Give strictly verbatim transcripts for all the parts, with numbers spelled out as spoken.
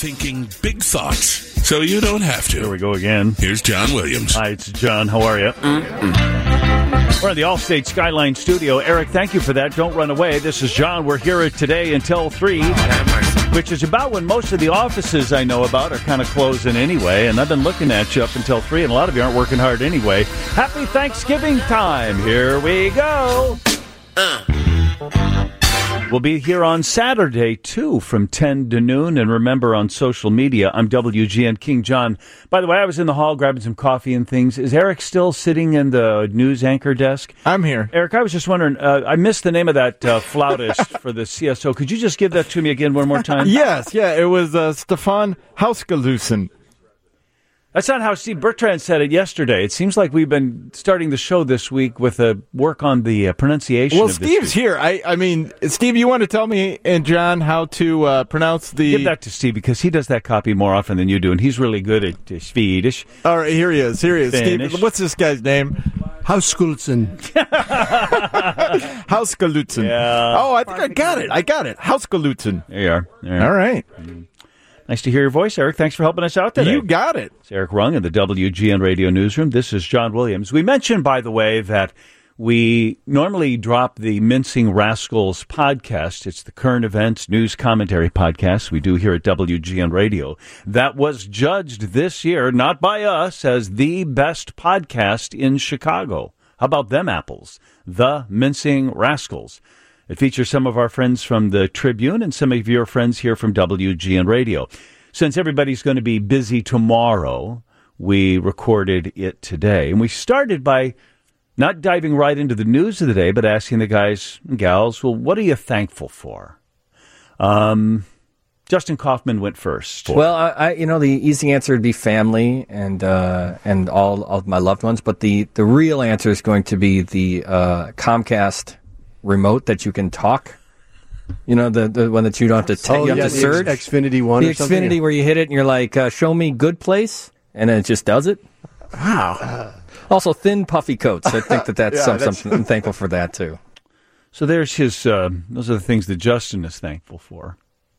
thinking big thoughts so you don't have to. Here we go again. Here's John Williams. Hi, it's John. How are you? Mm-mm. We're in the Allstate Skyline studio. Eric, thank you for that. Don't run away. This is John. We're here today until three, which is about when most of the offices I know about are kind of closing anyway. And I've been looking at you up until three, and a lot of you aren't working hard anyway. Happy Thanksgiving time. Here we go. Uh. We'll be here on Saturday, too, from ten to noon. And remember, on social media, I'm W G N King John. By the way, I was in the hall grabbing some coffee and things. Is Eric still sitting in the news anchor desk? I'm here. Eric, I was just wondering, uh, I missed the name of that uh, flautist for the C S O. Could you just give that to me again one more time? Yes, yeah, it was uh, Stefan Hausgalusen. That's not how Steve Bertrand said it yesterday. It seems like we've been starting the show this week with a work on the uh, pronunciation well, of this. Well, Steve's here. I, I mean, Steve, you want to tell me and John how to uh, pronounce the... Give that to Steve, because he does that copy more often than you do, and he's really good at uh, Swedish. All right, here he is. Here he is. Spanish. Steve, what's this guy's name? Hausgalusen. Hausgalusen. Yeah. Oh, I think I got it. I got it. Hausgalusen. There you are. There you are. All right. Mm. Nice to hear your voice, Eric. Thanks for helping us out today. You got it. It's Eric Rung in the W G N Radio Newsroom. This is John Williams. We mentioned, by the way, that we normally drop the Mincing Rascals podcast. It's the current events news commentary podcast we do here at W G N Radio. That was judged this year, not by us, as the best podcast in Chicago. How about them apples? The Mincing Rascals. It features some of our friends from the Tribune and some of your friends here from W G N Radio. Since everybody's going to be busy tomorrow, we recorded it today. And we started by not diving right into the news of the day, but asking the guys and gals, well, what are you thankful for? Um, Justin Kaufman went first. Well, I, I, you know, the easy answer would be family and uh, and all of my loved ones. But the, the real answer is going to be the uh, Comcast remote that you can talk, you know, the, the one that you don't have to take, oh, you have yeah, to search. X- Xfinity One the or something? Xfinity where you hit it and you're like, uh, show me good place, and then it just does it. Wow. Uh, also, thin, puffy coats. I think that that's, yeah, some, that's... something. I'm thankful for that, too. So there's his, uh, those are the things that Justin is thankful for.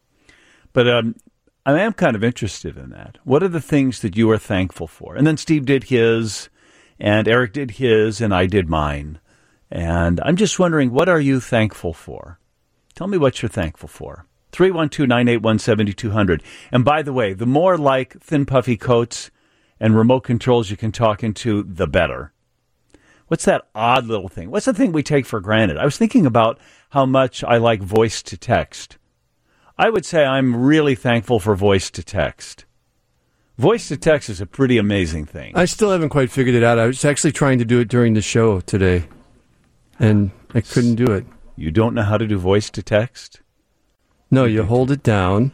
But um, I am kind of interested in that. What are the things that you are thankful for? And then Steve did his, and Eric did his, and I did mine. And I'm just wondering, what are you thankful for? Tell me what you're thankful for. three one two, nine eight one, seven two zero zero. And by the way, the more like thin, puffy coats and remote controls you can talk into, the better. What's that odd little thing? What's the thing we take for granted? I was thinking about how much I like voice to text. I would say I'm really thankful for voice to text. Voice to text is a pretty amazing thing. I still haven't quite figured it out. I was actually trying to do it during the show today, and I couldn't do it. You don't know how to do voice to text? No, you hold it down.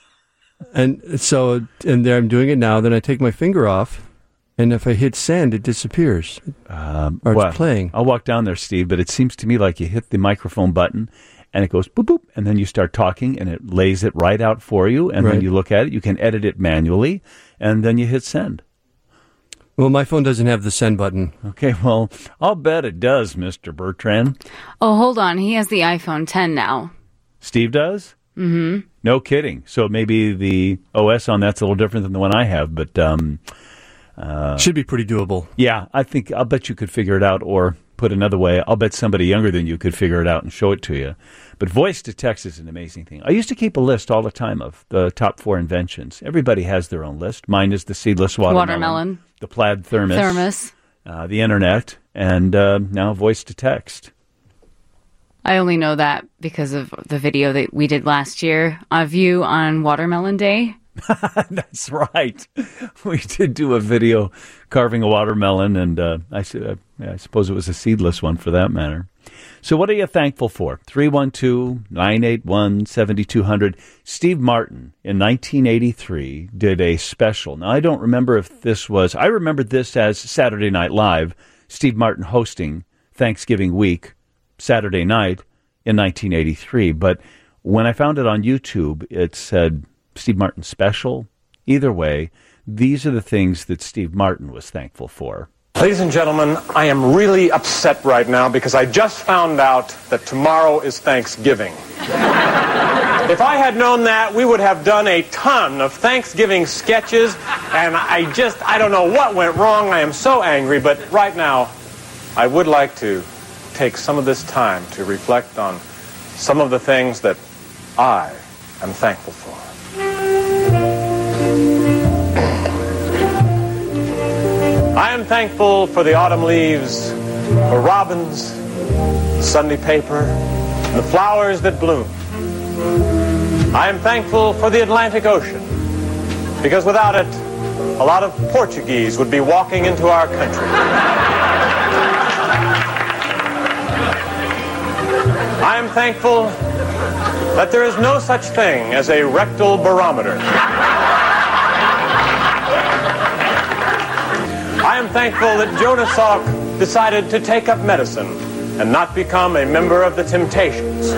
And so, and there I'm doing it now. Then I take my finger off, and if I hit send, it disappears. Um, or well, it's playing. I'll walk down there, Steve, but it seems to me like you hit the microphone button, and it goes boop, boop, and then you start talking, and it lays it right out for you, and right. then you look at it. You can edit it manually, and then you hit send. Well, my phone doesn't have the send button. Okay, well, I'll bet it does, Mister Bertrand. Oh, hold on. He has the iPhone ten now. Steve does? Mm-hmm. No kidding. So maybe the O S on that's a little different than the one I have, but... Um, uh, Should be pretty doable. Yeah, I think, I'll bet you could figure it out, or put another way, I'll bet somebody younger than you could figure it out and show it to you. But voice to text is an amazing thing. I used to keep a list all the time of the top four inventions. Everybody has their own list. Mine is the seedless watermelon. Watermelon. The plaid thermos. Thermos. Uh, the internet. And uh, now voice to text. I only know that because of the video that we did last year of you on Watermelon Day. That's right. We did do a video carving a watermelon, and uh, I, uh, I suppose it was a seedless one for that matter. So what are you thankful for? three one two, nine eight one, seven two zero zero. Steve Martin, in nineteen eighty-three, did a special. Now, I don't remember if this was... I remember this as Saturday Night Live, Steve Martin hosting Thanksgiving week, Saturday night in nineteen eighty-three. But when I found it on YouTube, it said Steve Martin special. Either way, these are the things that Steve Martin was thankful for. Ladies and gentlemen, I am really upset right now because I just found out that tomorrow is Thanksgiving. If I had known that, we would have done a ton of Thanksgiving sketches, and I just, I don't know what went wrong. I am so angry, but right now, I would like to take some of this time to reflect on some of the things that I am thankful for. I am thankful for the autumn leaves, for robins, the Sunday paper, and the flowers that bloom. I am thankful for the Atlantic Ocean, because without it, a lot of Portuguese would be walking into our country. I am thankful that there is no such thing as a rectal barometer. I am thankful that Jonas Salk decided to take up medicine and not become a member of the Temptations.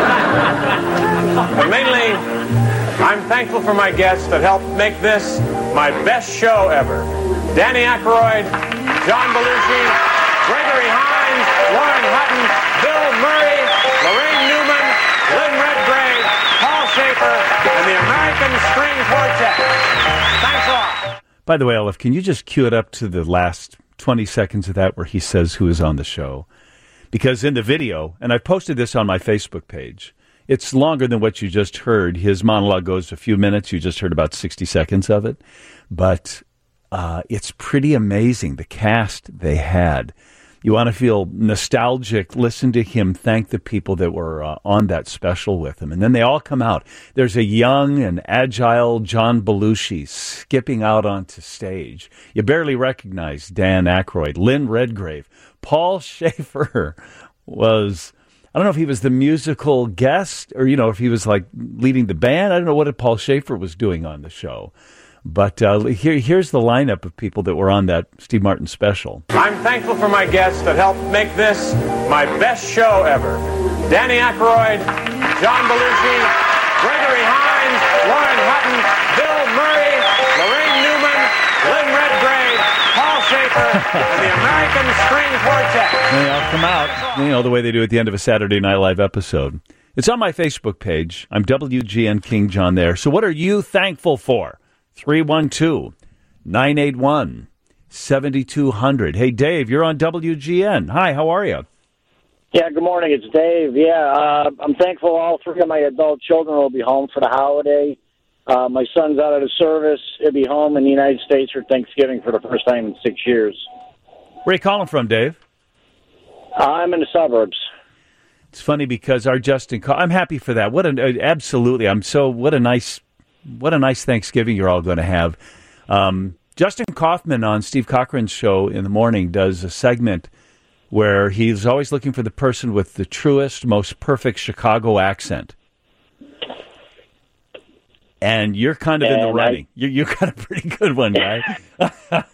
But mainly, I'm thankful for my guests that helped make this my best show ever. Danny Aykroyd, John Belushi, Gregory Hines, Lauren Hutton, Bill Murray, Lorraine Newman, Lynn Redgrave, Paul Schaefer, and the American String Quartet. Thanks a lot. By the way, Olive, can you just cue it up to the last twenty seconds of that where he says who is on the show? Because in the video, and I've posted this on my Facebook page, it's longer than what you just heard. His monologue goes a few minutes. You just heard about sixty seconds of it. But uh, it's pretty amazing, the cast they had. You want to feel nostalgic, listen to him thank the people that were uh, on that special with him. And then they all come out. There's a young and agile John Belushi skipping out onto stage. You barely recognize Dan Aykroyd, Lynn Redgrave. Paul Schaefer was, I don't know if he was the musical guest or, you know, if he was like leading the band. I don't know what Paul Schaefer was doing on the show. But uh, here, here's the lineup of people that were on that Steve Martin special. I'm thankful for my guests that helped make this my best show ever. Danny Aykroyd, John Belushi, Gregory Hines, Lauren Hutton, Bill Murray, Lorraine Newman, Lynn Redgrave, Paul Schaefer, and the American String Quartet. And they all come out, you know, the way they do at the end of a Saturday Night Live episode. It's on my Facebook page. I'm W G N King John there. So what are you thankful for? three one two, nine eight one, seven two zero zero. Hey, Dave, you're on W G N. Hi, how are you? Yeah, good morning. It's Dave. Yeah, uh, I'm thankful all three of my adult children will be home for the holiday. Uh, my son's out of the service. He'll be home in the United States for Thanksgiving for the first time in six years. Where are you calling from, Dave? Uh, I'm in the suburbs. It's funny because our Justin, I'm happy for that. What an, absolutely. I'm so, what a nice... What a nice Thanksgiving you're all going to have. Um, Justin Kaufman on Steve Cochran's show in the morning does a segment where he's always looking for the person with the truest, most perfect Chicago accent. And you're kind of and in the running. I, you're, you're kind of a pretty good one, guy. You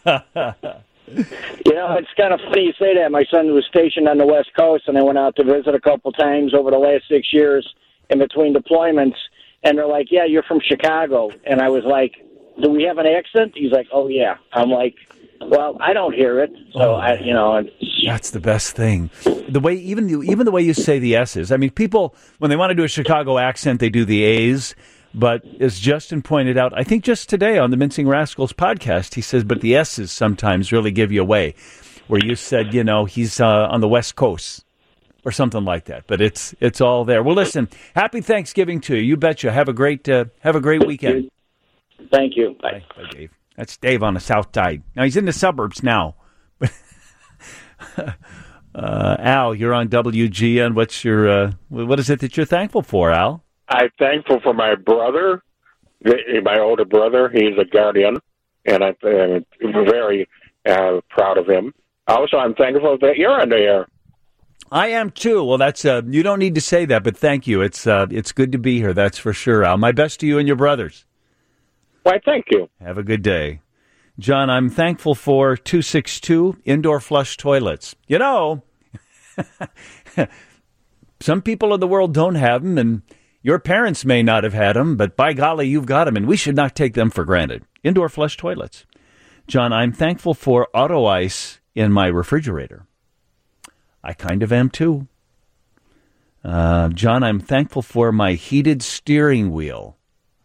know, it's kind of funny you say that. My son was stationed on the West Coast, and I went out to visit a couple times over the last six years in between deployments. And they're like, yeah, you're from Chicago. And I was like, do we have an accent? He's like, oh, yeah. I'm like, well, I don't hear it. So, oh, I, you know. And that's the best thing. The way, even the, even the way you say the S's. I mean, people, when they want to do a Chicago accent, they do the A's. But as Justin pointed out, I think just today on the Mincing Rascals podcast, he says, but the S's sometimes really give you away. Where you said, you know, he's uh, on the West Coast. Or something like that, but it's it's all there. Well, listen, happy Thanksgiving to you. You betcha. Have a great uh, have a great weekend. Thank you. Bye. Bye, Dave. That's Dave on the south side. Now he's in the suburbs now. uh, Al, you're on W G N. What's your uh, what is it that you're thankful for, Al? I'm thankful for my brother, my older brother. He's a guardian, and I'm uh, very uh, proud of him. Also, I'm thankful that you're on the air. I am too. Well, that's uh, you don't need to say that, but thank you. It's uh, it's good to be here. That's for sure, Al. My best to you and your brothers. Why, thank you. Have a good day, John. I'm thankful for two six two indoor flush toilets. You know, some people in the world don't have them, and your parents may not have had them, but by golly, you've got them, and we should not take them for granted. Indoor flush toilets. John, I'm thankful for auto ice in my refrigerator. I kind of am, too. Uh, John, I'm thankful for my heated steering wheel.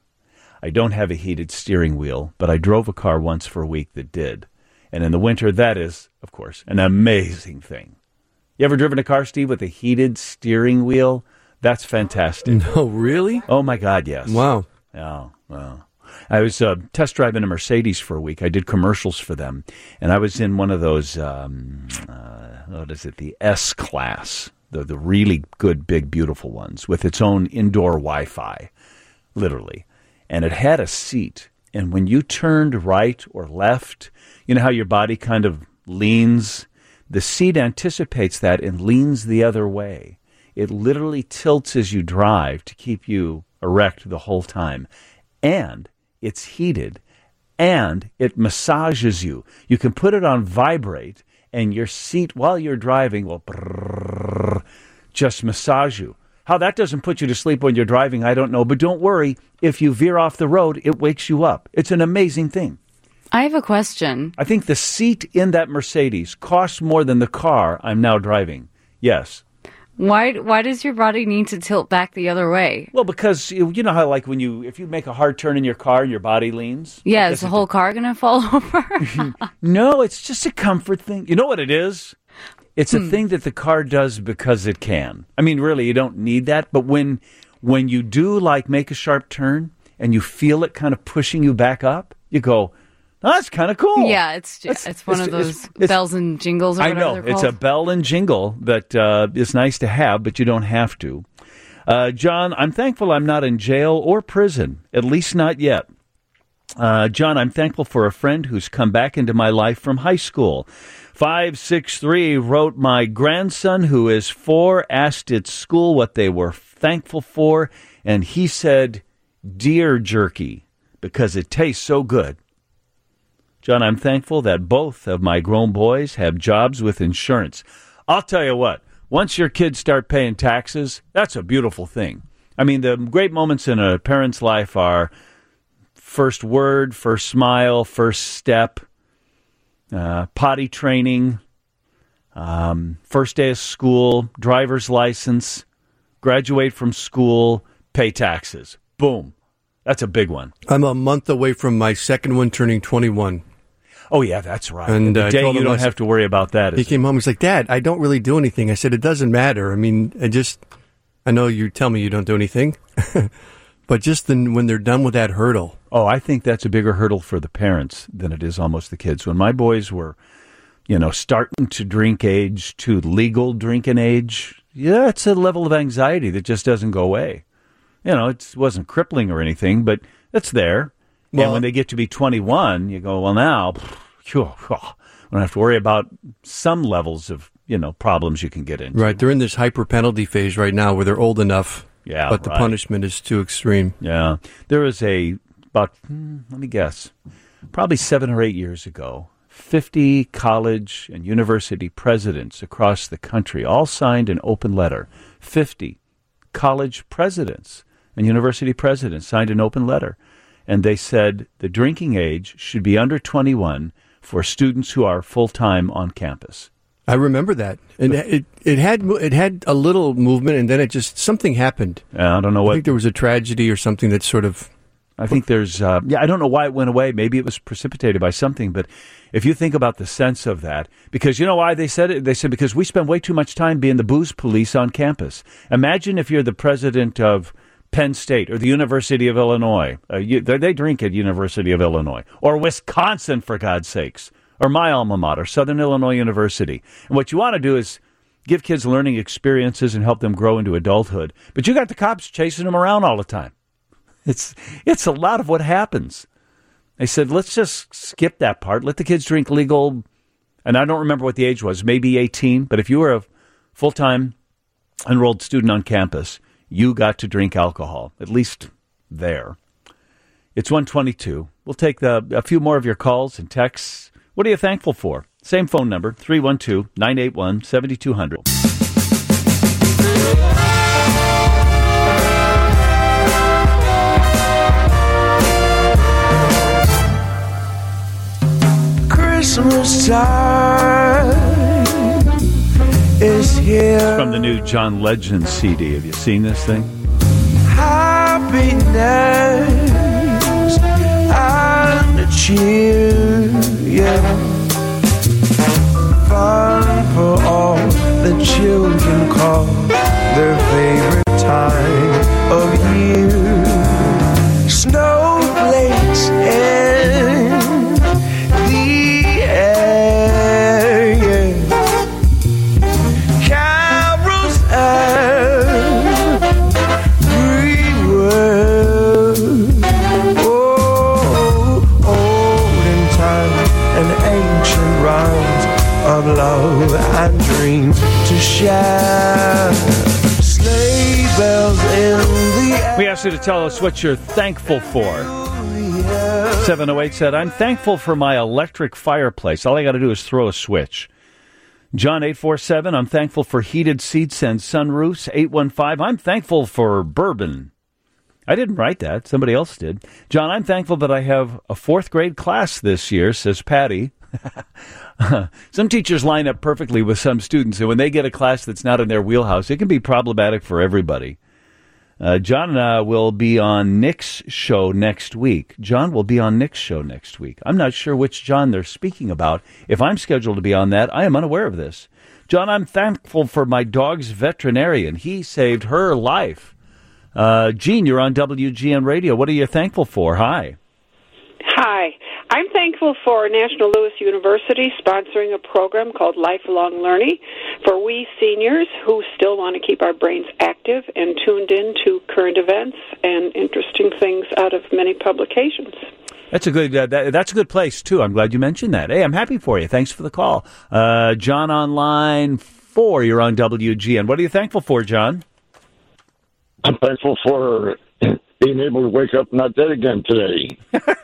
I don't have a heated steering wheel, but I drove a car once for a week that did. And in the winter, that is, of course, an amazing thing. You ever driven a car, Steve, with a heated steering wheel? That's fantastic. No, really? Oh, my God, yes. Wow. Oh, wow. I was uh, test driving a Mercedes for a week. I did commercials for them. And I was in one of those, um, uh, what is it, the S-Class, the, the really good, big, beautiful ones with its own indoor Wi-Fi, literally. And it had a seat. And when you turned right or left, you know how your body kind of leans? The seat anticipates that and leans the other way. It literally tilts as you drive to keep you erect the whole time. And it's heated. And it massages you. You can put it on vibrate, and your seat while you're driving will brrrr, just massage you. How that doesn't put you to sleep when you're driving, I don't know. But don't worry. If you veer off the road, it wakes you up. It's an amazing thing. I have a question. I think the seat in that Mercedes costs more than the car I'm now driving. Yes. Why Why does your body need to tilt back the other way? Well, because you you know how like when you if you make a hard turn in your car and your body leans? Yeah, is the whole car going to fall over? No, it's just a comfort thing. You know what it is? It's a hmm. thing that the car does because it can. I mean, really, you don't need that. But when when you do like make a sharp turn and you feel it kind of pushing you back up, you go, oh, that's kind of cool. Yeah, it's just, it's one it's, of those it's, it's, bells and jingles or I whatever know. they're called. It's a bell and jingle that uh, is nice to have, but you don't have to. Uh, John, I'm thankful I'm not in jail or prison, at least not yet. Uh, John, I'm thankful for a friend who's come back into my life from high school. five six three wrote, my grandson, who is four, asked at school what they were thankful for, and he said, deer jerky, because it tastes so good. John, I'm thankful that both of my grown boys have jobs with insurance. I'll tell you what, once your kids start paying taxes, that's a beautiful thing. I mean, the great moments in a parent's life are first word, first smile, first step, uh, potty training, um, first day of school, driver's license, graduate from school, pay taxes. Boom. That's a big one. I'm a month away from my second one turning twenty-one. Oh, yeah, that's right. And the uh, day I told you him, don't I have said, to worry about that. He came it? home. He's like, Dad, I don't really do anything. I said, it doesn't matter. I mean, I just, I know you tell me you don't do anything, but just then when they're done with that hurdle. Oh, I think that's a bigger hurdle for the parents than it is almost the kids. When my boys were, you know, starting to drink age to legal drinking age, yeah, it's a level of anxiety that just doesn't go away. You know, it wasn't crippling or anything, but it's there. Well, and when they get to be twenty-one, you go, well, now, phew, we don't have to worry about some levels of, you know, problems you can get into. Right. They're in this hyper penalty phase right now where they're old enough, yeah, but the right. punishment is too extreme. Yeah. There was a, about, hmm, let me guess, probably seven or eight years ago, fifty college and university presidents across the country all signed an open letter. fifty college presidents and university presidents signed an open letter. And they said the drinking age should be under twenty-one for students who are full-time on campus. I remember that. And it it had it had a little movement, and then it just, something happened. Uh, I don't know what. I think there was a tragedy or something that sort of. I think there's, uh, yeah, I don't know why it went away. Maybe it was precipitated by something. But if you think about the sense of that, because you know why they said it? They said because we spend way too much time being the booze police on campus. Imagine if you're the president of Penn State or the University of Illinois. Uh, you, they, they drink at University of Illinois. Or Wisconsin, for God's sakes. Or my alma mater, Southern Illinois University. And what you want to do is give kids learning experiences and help them grow into adulthood. But you got the cops chasing them around all the time. It's it's a lot of what happens. They said, let's just skip that part. Let the kids drink legal. And I don't remember what the age was, maybe eighteen. But if you were a full-time enrolled student on campus, you got to drink alcohol, at least there. It's one twenty-two. We'll take the, a few more of your calls and texts. What are you thankful for? Same phone number, three one two, nine eight one, seven two zero zero. Christmas time is here. here. From the new John Legend C D. Have you seen this thing? Happiness and cheer, yeah. Fun for all the children call their favorite time of year. Snowflakes in the air, yeah. Carols everywhere. Oh, olden time and ancient rhymes of love and dreams to share. Sleigh bells in the air. We asked you to tell us what you're thankful for. seven oh eight said, I'm thankful for my electric fireplace. All I got to do is throw a switch. John eight four seven, I'm thankful for heated seats and sunroofs. eight one five, I'm thankful for bourbon. I didn't write that. Somebody else did. John, I'm thankful that I have a fourth grade class this year, says Patty. Some teachers line up perfectly with some students, and when they get a class that's not in their wheelhouse, it can be problematic for everybody. Uh, John uh, will be on Nick's show next week. John will be on Nick's show next week. I'm not sure which John they're speaking about. If I'm scheduled to be on that, I am unaware of this. John, I'm thankful for my dog's veterinarian. He saved her life. Uh, Gene, you're on W G N Radio. What are you thankful for? Hi. Hi. I'm thankful for National Louis University sponsoring a program called Lifelong Learning for we seniors who still want to keep our brains active and tuned in to current events and interesting things out of many publications. That's a good. Uh, that, that's a good place too. I'm glad you mentioned that. Hey, I'm happy for you. Thanks for the call, uh, John. On line four, you're on W G N. What are you thankful for, John? I'm thankful for being able to wake up not dead again today.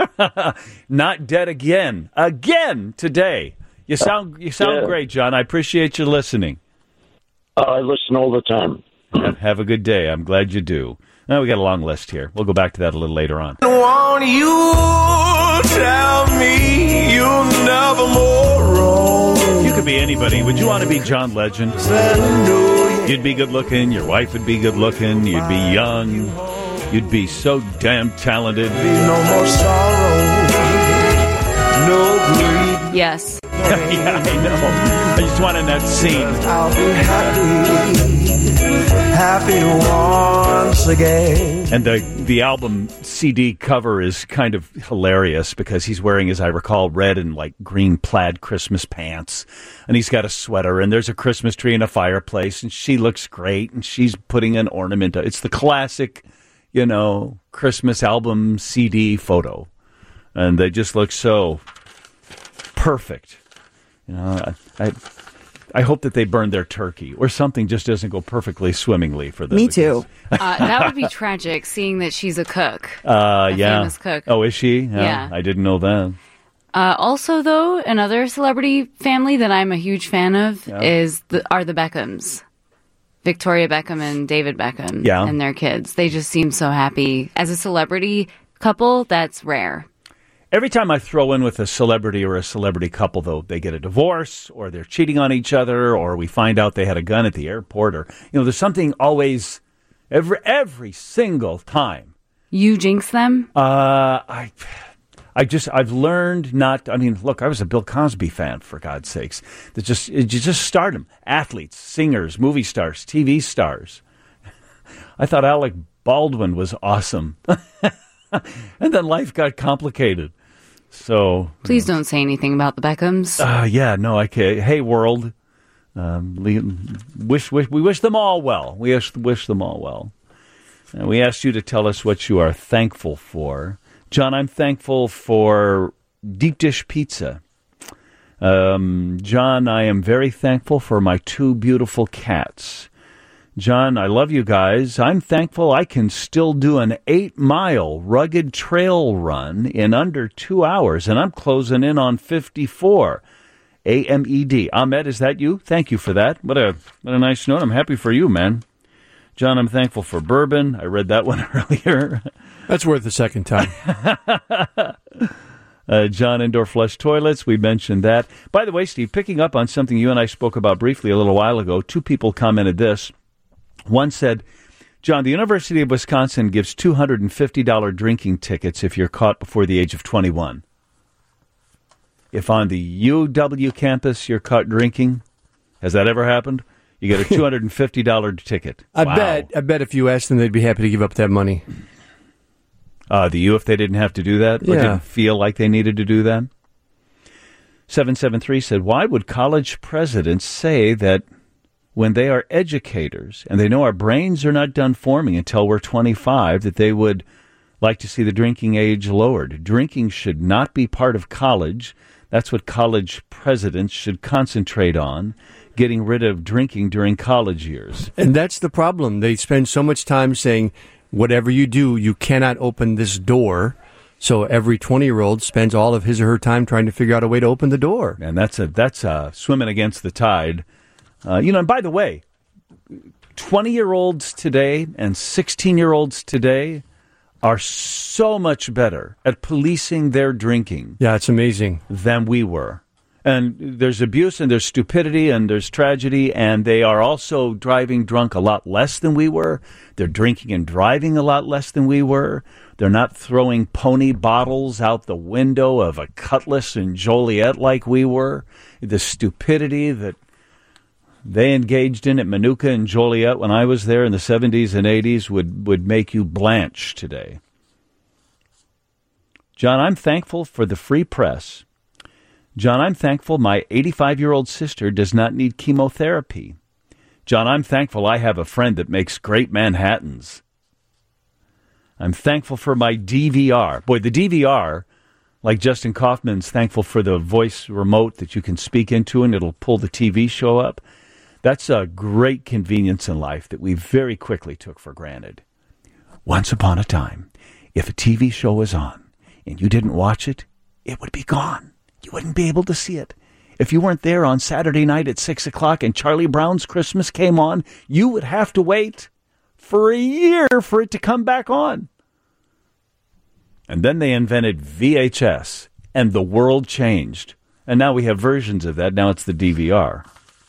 Not dead again. Again today. You sound you sound Yeah. great, John. I appreciate you listening. Uh, I listen all the time. Have, have a good day. I'm glad you do. Now we got a long list here. We'll go back to that a little later on. Won't you tell me you'll never more wrong? You could be anybody. Would you want to be John Legend? You'd be good looking. Your wife would be good looking. You'd be young. You'd be so damn talented. No more sorrow, no grief. Yes. Yeah, I know. I just want in that scene. I'll be happy, happy once again. And the the album C D cover is kind of hilarious because he's wearing, as I recall, red and like green plaid Christmas pants, and he's got a sweater, and there's a Christmas tree and a fireplace, and she looks great, and she's putting an ornament. It's the classic, you know, Christmas album C D photo, and they just look so perfect. You know, I, I I hope that they burn their turkey or something just doesn't go perfectly swimmingly for them. Me too. Uh, that would be tragic, seeing that she's a cook. Uh, a yeah. famous cook. Oh, is she? Yeah. I didn't know that. Uh, also, though, another celebrity family that I'm a huge fan of Yeah. is the, are the Beckhams. Victoria Beckham and David Beckham Yeah. and their kids. They just seem so happy. As a celebrity couple, that's rare. Every time I throw in with a celebrity or a celebrity couple, though, they get a divorce or they're cheating on each other or we find out they had a gun at the airport or, you know, there's something always, every every single time. You jinx them? Uh, I... I just, I've learned not, I mean, look, I was a Bill Cosby fan, for God's sakes. That just, you just stardom. Athletes, singers, movie stars, T V stars. I thought Alec Baldwin was awesome. And then life got complicated. So. Please don't say anything about the Beckhams. Uh, yeah, no, I can't. Hey, world. Um, wish, wish, we wish them all well. We wish, wish them all well. And we asked you to tell us what you are thankful for. John, I'm thankful for deep dish pizza. Um, John, I am very thankful for my two beautiful cats. John, I love you guys. I'm thankful I can still do an eight-mile rugged trail run in under two hours, and I'm closing in on fifty-four. A M E D. Ahmed, is that you? Thank you for that. What a what a nice note. I'm happy for you, man. John, I'm thankful for bourbon. I read that one earlier. That's worth a second time. Uh, John, indoor flush toilets, we mentioned that. By the way, Steve, picking up on something you and I spoke about briefly a little while ago, two people commented this. One said, John, the University of Wisconsin gives two hundred fifty dollars drinking tickets if you're caught before the age of twenty-one. If on the U W campus you're caught drinking, has that ever happened? You get a two hundred fifty dollars ticket. I Wow. bet. I bet if you asked them, they'd be happy to give up that money. Uh, the U, if they didn't have to do that, or Yeah. didn't feel like they needed to do that. seven seven three said, why would college presidents say that when they are educators and they know our brains are not done forming until we're twenty-five, that they would like to see the drinking age lowered? Drinking should not be part of college. That's what college presidents should concentrate on, getting rid of drinking during college years. And that's the problem. They spend so much time saying, whatever you do, you cannot open this door. So every twenty-year-old spends all of his or her time trying to figure out a way to open the door. And that's a that's a swimming against the tide. Uh, you know, and by the way, twenty-year-olds today and sixteen-year-olds today are so much better at policing their drinking. Yeah, it's amazing. Than we were. And there's abuse and there's stupidity and there's tragedy, and they are also driving drunk a lot less than we were. They're drinking and driving a lot less than we were. They're not throwing pony bottles out the window of a Cutlass and Joliet like we were. The stupidity that they engaged in at Manuka and Joliet when I was there in the seventies and eighties would, would make you blanch today. John, I'm thankful for the free press. John, I'm thankful my eighty-five-year-old sister does not need chemotherapy. John, I'm thankful I have a friend that makes great Manhattans. I'm thankful for my D V R. Boy, the D V R, like Justin Kaufman's thankful for the voice remote that you can speak into and it'll pull the T V show up. That's a great convenience in life that we very quickly took for granted. Once upon a time, if a T V show was on and you didn't watch it, it would be gone. You wouldn't be able to see it. If you weren't there on Saturday night at six o'clock and Charlie Brown's Christmas came on, you would have to wait for a year for it to come back on. And then they invented V H S, and the world changed. And now we have versions of that. Now it's the D V R,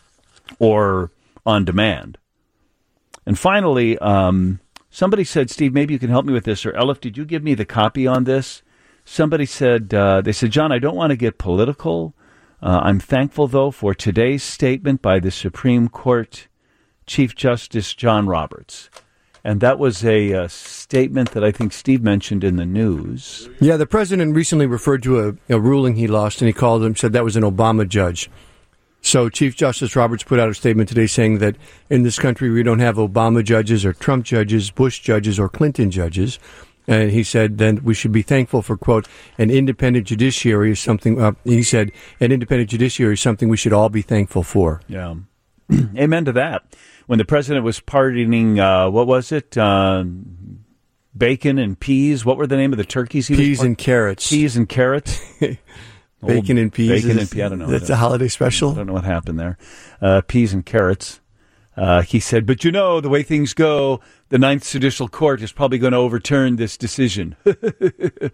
or on demand. And finally, um, somebody said, Steve, maybe you can help me with this, or Elif, did you give me the copy on this? Somebody said, uh, they said, John, I don't want to get political. Uh, I'm thankful, though, for today's statement by the Supreme Court Chief Justice John Roberts. And that was a, a statement that I think Steve mentioned in the news. Yeah, the president recently referred to a, a ruling he lost, and he called him, said that was an Obama judge. So Chief Justice Roberts put out a statement today saying that in this country we don't have Obama judges or Trump judges, Bush judges or Clinton judges. And he said then we should be thankful for, quote, an independent judiciary is something, uh, he said, an independent judiciary is something we should all be thankful for. Yeah. Amen to that. When the president was pardoning, uh, what was it? Uh, bacon and peas. What were the name of the turkeys? He peas was par- and carrots. Peas and carrots. Bacon and peas. Bacon is, and peas. I don't know. That's a holiday special. I don't know what happened there. Uh, peas and carrots. Uh, he said, but you know, the way things go, the Ninth Judicial Court is probably going to overturn this decision. and,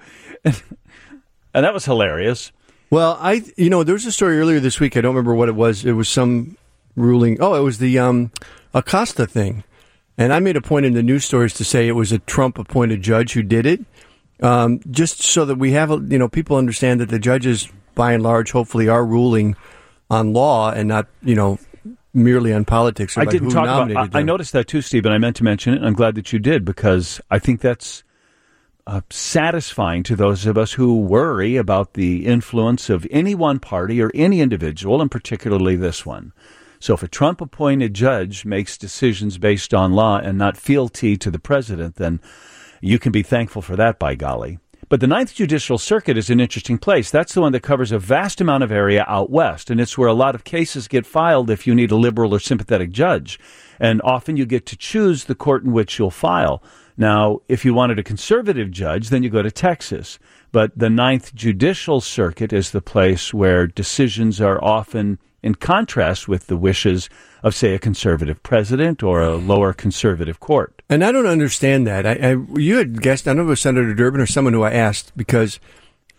and that was hilarious. Well, I, you know, there was a story earlier this week. I don't remember what it was. It was some ruling. Oh, it was the um, Acosta thing. And I made a point in the news stories to say it was a Trump-appointed judge who did it, um, just so that we have, a, you know, people understand that the judges, by and large, hopefully are ruling on law and not, you know, merely on politics. Or I about didn't who talk about. nominated I, I them. noticed that too, Steve, and I meant to mention it. And I'm glad that you did, because I think that's uh, satisfying to those of us who worry about the influence of any one party or any individual, and particularly this one. So if a Trump-appointed judge makes decisions based on law and not fealty to the president, then you can be thankful for that, by golly. But the Ninth Judicial Circuit is an interesting place. That's the one that covers a vast amount of area out west, and it's where a lot of cases get filed if you need a liberal or sympathetic judge. And often you get to choose the court in which you'll file. Now, if you wanted a conservative judge, then you go to Texas. But the Ninth Judicial Circuit is the place where decisions are often in contrast with the wishes of, say, a conservative president or a lower conservative court. And I don't understand that. I, I you had guessed, I don't know if it was Senator Durbin or someone who I asked, because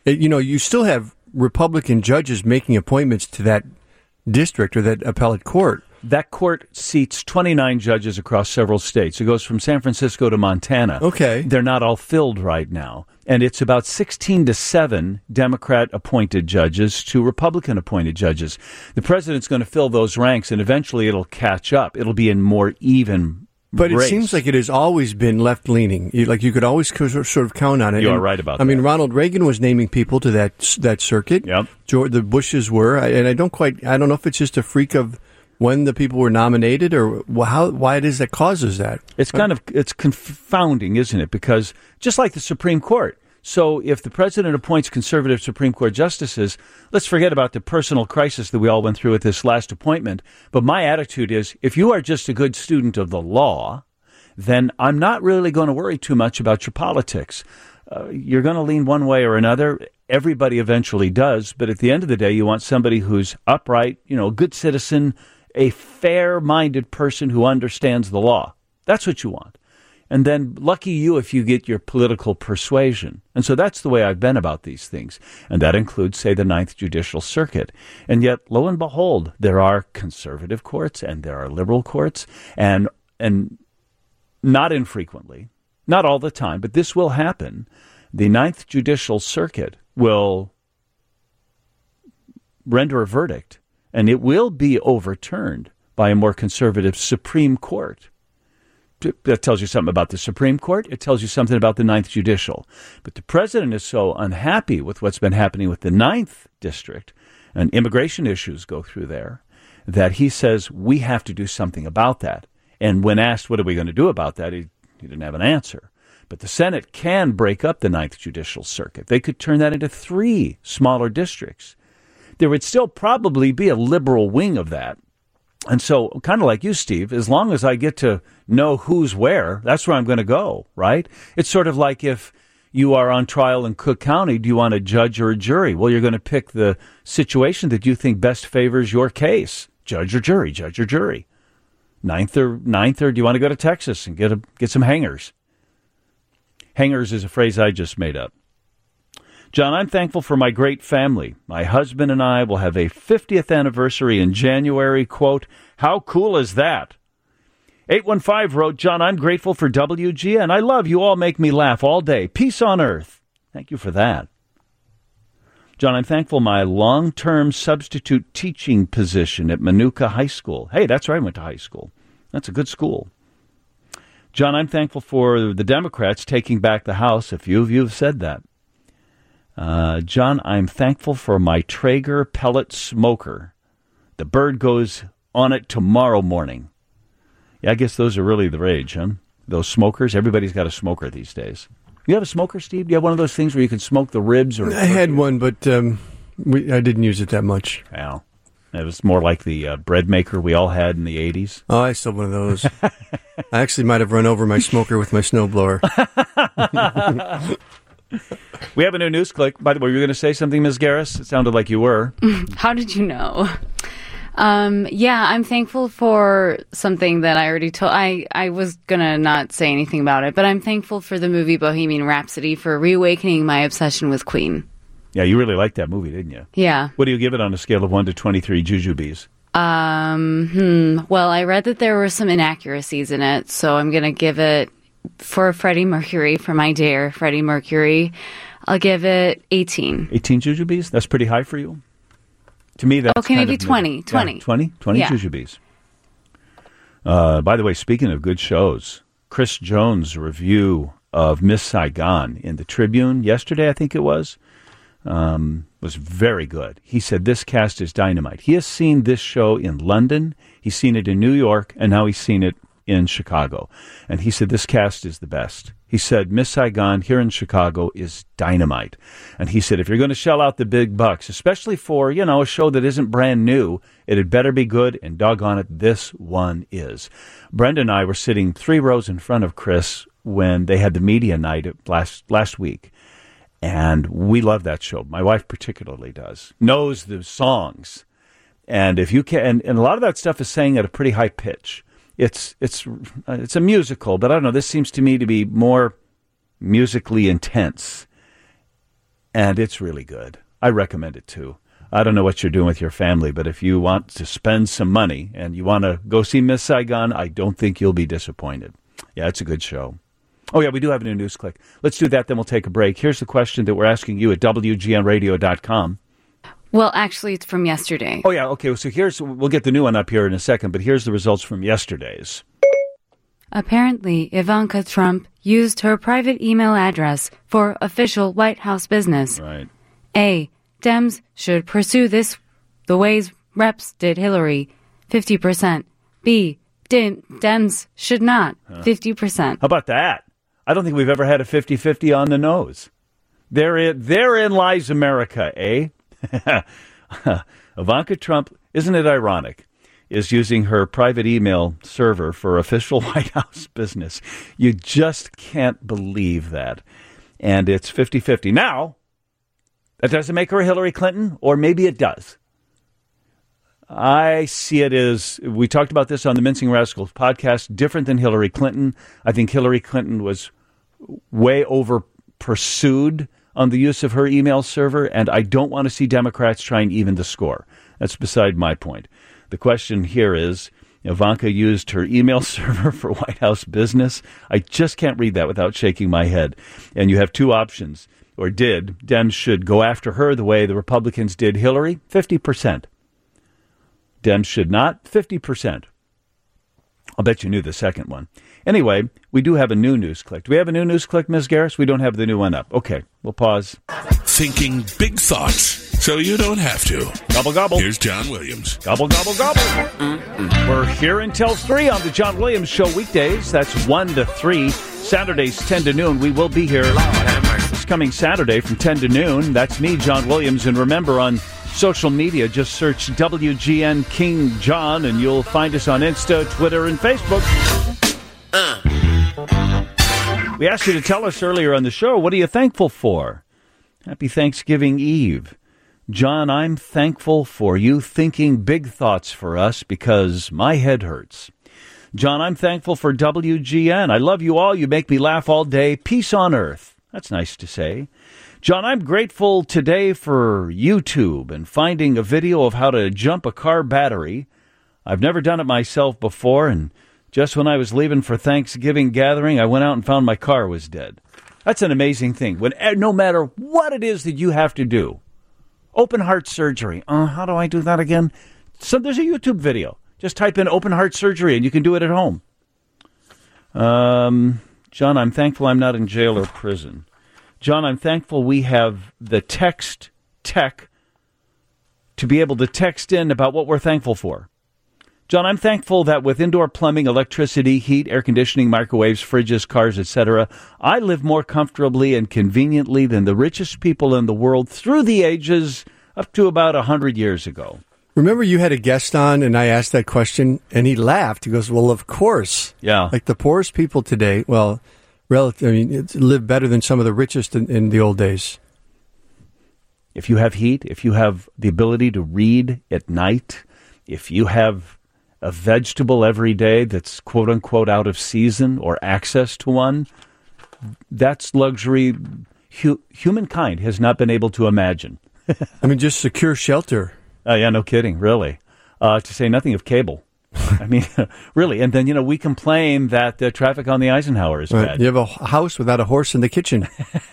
it, you know, you still have Republican judges making appointments to that district or that appellate court. That court seats twenty-nine judges across several states. It goes from San Francisco to Montana. Okay. They're not all filled right now. And it's about sixteen to seven Democrat-appointed judges to Republican-appointed judges. The president's going to fill those ranks, and eventually it'll catch up. It'll be in more even But race. It seems like it has always been left-leaning. You, like you could always co- sort of count on it. You and, are right about I that. mean, Ronald Reagan was naming people to that that circuit. Yep. George, the Bushes were, and I don't quite. I don't know if it's just a freak of when the people were nominated, or how, why it is that causes that. It's kind of it's confounding, isn't it? Because just like the Supreme Court, so if the president appoints conservative Supreme Court justices, let's forget about the personal crisis that we all went through with this last appointment. But my attitude is, if you are just a good student of the law, then I'm not really going to worry too much about your politics. Uh, you're going to lean one way or another. Everybody eventually does. But at the end of the day, you want somebody who's upright, you know, a good citizen, a fair-minded person who understands the law. That's what you want. And then lucky you if you get your political persuasion. And so that's the way I've been about these things. And that includes, say, the Ninth Judicial Circuit. And yet, lo and behold, there are conservative courts and there are liberal courts. And and not infrequently, not all the time, but this will happen. The Ninth Judicial Circuit will render a verdict, and it will be overturned by a more conservative Supreme Court. That tells you something about the Supreme Court. It tells you something about the Ninth Judicial. But the president is so unhappy with what's been happening with the Ninth District, and immigration issues go through there, that he says we have to do something about that. And when asked, what are we going to do about that, he, he didn't have an answer. But the Senate can break up the Ninth Judicial Circuit. They could turn that into three smaller districts. There would still probably be a liberal wing of that. And so, kind of like you, Steve, as long as I get to know who's where, that's where I'm going to go, right? It's sort of like if you are on trial in Cook County, do you want a judge or a jury? Well, you're going to pick the situation that you think best favors your case. Judge or jury, judge or jury. Ninth or ninth, or do you want to go to Texas and get a, get some hangers? Hangers is a phrase I just made up. John, I'm thankful for my great family. My husband and I will have a fiftieth anniversary in January. Quote, how cool is that? eight one five wrote, John, I'm grateful for W G N. I love you all, make me laugh all day. Peace on earth. Thank you for that. John, I'm thankful my long-term substitute teaching position at Manuka High School. Hey, that's where I went to high school. That's a good school. John, I'm thankful for the Democrats taking back the House. A few of you have said that. Uh, John, I'm thankful for my Traeger pellet smoker. The bird goes on it tomorrow morning. Yeah, I guess those are really the rage, huh? Those smokers. Everybody's got a smoker these days. You have a smoker, Steve? Do you have one of those things where you can smoke the ribs? Or I had one, but um, we, I didn't use it that much. Wow. It was more like the uh, bread maker we all had in the eighties. Oh, I still have one of those. I actually might have run over my smoker with my snowblower. We have a new news clip. By the way, were you going to say something, Miz Garris? It sounded like you were. How did you know? Um, yeah, I'm thankful for something that I already told. I, I was going to not say anything about it, but I'm thankful for the movie Bohemian Rhapsody for reawakening my obsession with Queen. Yeah, you really liked that movie, didn't you? Yeah. What do you give it on a scale of one to twenty-three jujubes? Um, hmm. Well, I read that there were some inaccuracies in it, so I'm going to give it, for Freddie Mercury, for my dear Freddie Mercury, I'll give it eighteen. eighteen jujubes? That's pretty high for you? To me, that's okay, kind maybe of twenty. Yeah, twenty. twenty? twenty yeah. jujubes. Uh, by the way, speaking of good shows, Chris Jones' review of Miss Saigon in the Tribune yesterday, I think it was, um, was very good. He said this cast is dynamite. He has seen this show in London, he's seen it in New York, and now he's seen it in Chicago. And he said this cast is the best. He said Miss Saigon here in Chicago is dynamite. And he said if you're going to shell out the big bucks, especially for, you know, a show that isn't brand new, it had better be good, and doggone it, this one is. Brenda and I were sitting three rows in front of Chris when they had the media night last last week. And we love that show. My wife particularly does. Knows the songs. And if you can, and, and a lot of that stuff is sang at a pretty high pitch. It's it's it's a musical, but I don't know. This seems to me to be more musically intense. and it's really good. I recommend it, too. I don't know what you're doing with your family, but if you want to spend some money and you want to go see Miss Saigon, I don't think you'll be disappointed. Yeah, it's a good show. Oh, yeah, we do have a new news click. Let's do that, then we'll take a break. Here's the question that we're asking you at W G N radio dot com. Well, actually, it's from yesterday. Oh, yeah, okay, so here's, we'll get the new one up here in a second, but here's the results from yesterday's. Apparently, Ivanka Trump used her private email address for official White House business. Right. A. Dems should pursue this the ways reps did Hillary, fifty percent. B. Dem- Dems should not, fifty percent. How about that? I don't think we've ever had a fifty-fifty on the nose. Therein, therein lies America, eh? Ivanka Trump, isn't it ironic, is using her private email server for official White House business. You just can't believe that. And it's fifty-fifty. Now, that doesn't make her Hillary Clinton, or maybe it does. I see it as, we talked about this on the Mincing Rascals podcast, different than Hillary Clinton. I think Hillary Clinton was way over pursued on the use of her email server, and I don't want to see Democrats try and even the score. That's beside my point. The question here is, Ivanka used her email server for White House business. I just can't read that without shaking my head. And you have two options, or did. Dems should go after her the way the Republicans did Hillary, fifty percent. Dems should not, fifty percent. I'll bet you knew the second one. Anyway, we do have a new news click. Do we have a new news click, Miz Garris? We don't have the new one up. Okay, we'll pause. Thinking big thoughts so you don't have to. Gobble, gobble. Here's John Williams. Gobble, gobble, gobble. Mm-mm. We're here until three on the John Williams Show weekdays. That's one to three. Saturdays, ten to noon. We will be here this coming Saturday from ten to noon. That's me, John Williams. And remember, on social media, just search W G N King John, and you'll find us on Insta, Twitter, and Facebook. Uh. We asked you to tell us earlier on the show, what are you thankful for? Happy Thanksgiving Eve. John, I'm thankful for you thinking big thoughts for us because my head hurts. John, I'm thankful for W G N. I love you all. You make me laugh all day. Peace on earth. That's nice to say. John, I'm grateful today for YouTube and finding a video of how to jump a car battery. I've never done it myself before, and just when I was leaving for Thanksgiving gathering, I went out and found my car was dead. That's an amazing thing. When, no matter what it is that you have to do, open heart surgery. Uh, how do I do that again? So there's a YouTube video. Just type in open heart surgery, and you can do it at home. Um, John, I'm thankful I'm not in jail or prison. John, I'm thankful we have the text tech to be able to text in about what we're thankful for. John, I'm thankful that with indoor plumbing, electricity, heat, air conditioning, microwaves, fridges, cars, et cetera, I live more comfortably and conveniently than the richest people in the world through the ages up to about one hundred years ago. Remember you had a guest on and I asked that question and he laughed. He goes, well, of course. Yeah. Like the poorest people today, well, relative, I mean, it's, live better than some of the richest in, in the old days. If you have heat, if you have the ability to read at night, if you have a vegetable every day that's quote unquote out of season or access to one, that's luxury hu- humankind has not been able to imagine. I mean, just secure shelter. Oh, yeah, no kidding, really. Uh, to say nothing of cable. I mean, really. And then, you know, we complain that the traffic on the Eisenhower is right. bad. You have a house without a horse in the kitchen.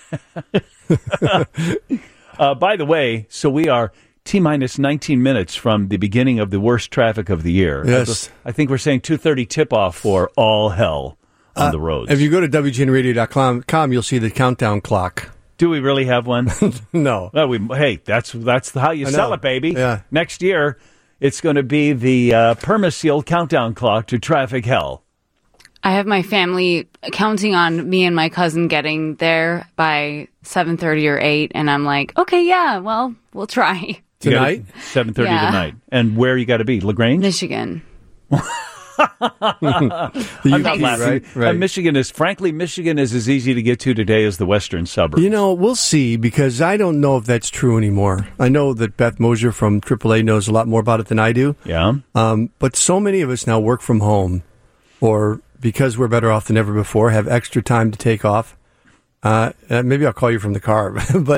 uh, by the way, so we are T-minus nineteen minutes from the beginning of the worst traffic of the year. Yes. I think we're saying two thirty tip-off for all hell on uh, the roads. If you go to W G N radio dot com, you'll see the countdown clock. Do we really have one? No. Well, we, hey, that's that's how you I sell know. it, baby. Yeah. Next year, it's going to be the uh, Permaseal countdown clock to traffic hell. I have my family counting on me and my cousin getting there by seven thirty or eight, and I'm like, okay, yeah, well, we'll try. Tonight? seven thirty Yeah. tonight. And where you got to be? LaGrange? Michigan. I'm not laughing. Right, right. Uh, Michigan is, frankly, Michigan is as easy to get to today as the western suburbs. You know, we'll see, because I don't know if that's true anymore. I know that Beth Mosier from triple A knows a lot more about it than I do. Yeah. Um, but so many of us now work from home, or because we're better off than ever before, have extra time to take off. Uh, uh, maybe I'll call you from the car, but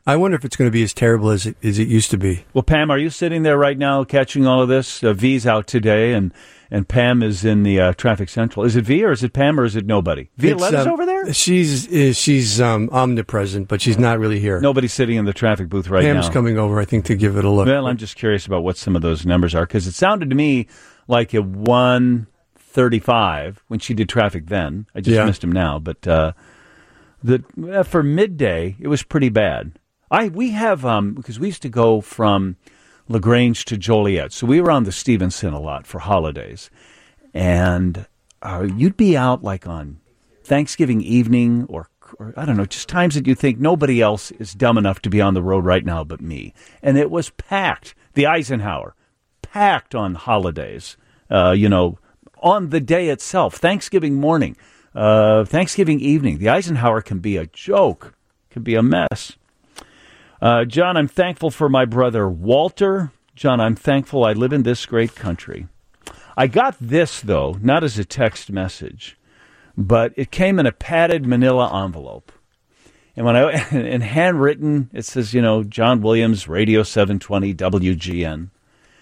I wonder if it's going to be as terrible as it, as it used to be. Well, Pam, are you sitting there right now catching all of this? Uh, V's out today, and, and Pam is in the uh, Traffic Central. Is it V, or is it Pam, or is it nobody? Violetta's um, over there? She's uh, she's um, omnipresent, but she's not really here. Nobody's sitting in the traffic booth right Pam's now. Pam's coming over, I think, to give it a look. Well, I'm just curious about what some of those numbers are, because it sounded to me like at one thirty-five when she did traffic then. I just Yeah. missed him now, but uh, the uh, for midday it was pretty bad. I we have um because we used to go from LaGrange to Joliet, so we were on the Stevenson a lot for holidays, and uh, you'd be out like on Thanksgiving evening or, or I don't know, just times that you think nobody else is dumb enough to be on the road right now but me, and it was packed. The Eisenhower packed on holidays, uh, you know, on the day itself, Thanksgiving morning, uh, Thanksgiving evening. The Eisenhower can be a joke, can be a mess. Uh, John, I'm thankful for my brother Walter. John, I'm thankful I live in this great country. I got this, though, not as a text message, but it came in a padded manila envelope. And when I in handwritten, it says, you know, John Williams, Radio seven twenty W G N.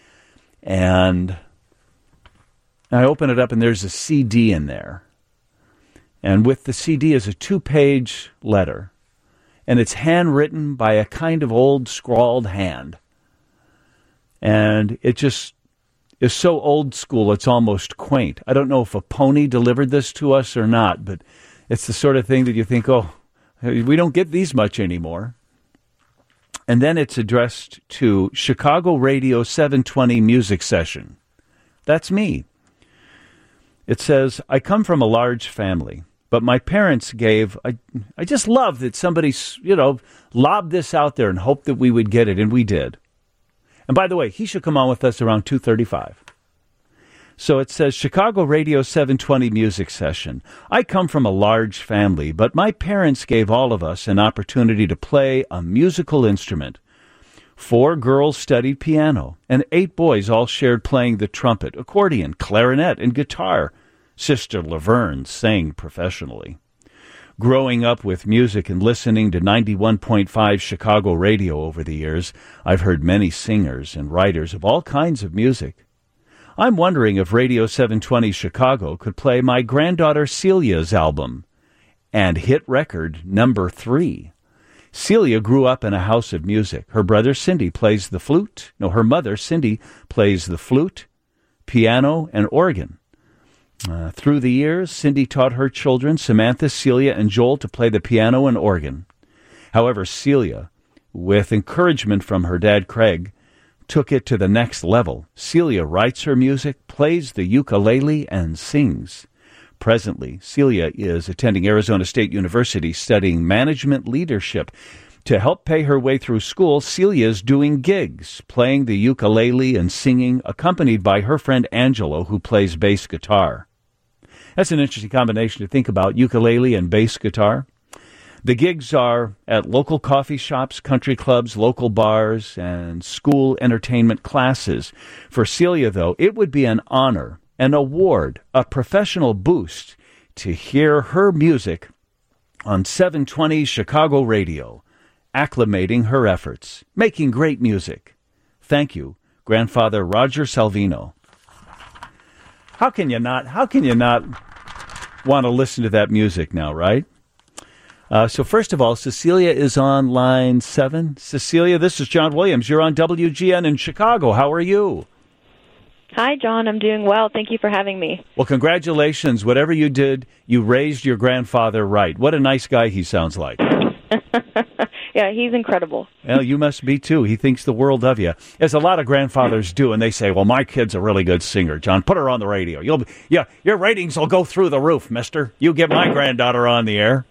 And I open it up, and there's a C D in there. And with the C D is a two-page letter. And it's handwritten by a kind of old scrawled hand. And it just is so old school, it's almost quaint. I don't know if a pony delivered this to us or not, but it's the sort of thing that you think, oh, we don't get these much anymore. And then it's addressed to Chicago Radio seven twenty Music Session. That's me. It says, I come from a large family, but my parents gave, I, I just love that somebody, you know, lobbed this out there and hoped that we would get it, and we did. And by the way, he should come on with us around two thirty-five. So it says, Chicago Radio seven twenty Music Session. I come from a large family, but my parents gave all of us an opportunity to play a musical instrument. Four girls studied piano, and eight boys all shared playing the trumpet, accordion, clarinet, and guitar. Sister Laverne sang professionally. Growing up with music and listening to ninety-one point five Chicago radio over the years, I've heard many singers and writers of all kinds of music. I'm wondering if Radio seven twenty Chicago could play my granddaughter Celia's album and hit record number three. Celia grew up in a house of music. Her brother Cindy plays the flute. No, her mother Cindy plays the flute, piano, and organ. Uh, through the years, Cindy taught her children, Samantha, Celia, and Joel, to play the piano and organ. However, Celia, with encouragement from her dad Craig, took it to the next level. Celia writes her music, plays the ukulele, and sings. Presently, Celia is attending Arizona State University studying management leadership. To help pay her way through school, Celia is doing gigs, playing the ukulele and singing, accompanied by her friend Angelo, who plays bass guitar. That's an interesting combination to think about, ukulele and bass guitar. The gigs are at local coffee shops, country clubs, local bars, and school entertainment classes. For Celia, though, it would be an honor, an award, a professional boost to hear her music on seven twenty Chicago Radio, acclimating her efforts, making great music. Thank you, Grandfather Roger Salvino. How can you not, how can you not want to listen to that music now, right? Uh, so first of all, Cecilia is on line seven. Cecilia, this is John Williams. You're on W G N in Chicago. How are you? Hi, John. I'm doing well. Thank you for having me. Well, congratulations. Whatever you did, you raised your grandfather right. What a nice guy he sounds like. Yeah, he's incredible. Well, you must be, too. He thinks the world of you, as a lot of grandfathers do, and they say, well, my kid's a really good singer, John. Put her on the radio. You'll, yeah, your ratings will go through the roof, mister. You get my granddaughter on the air.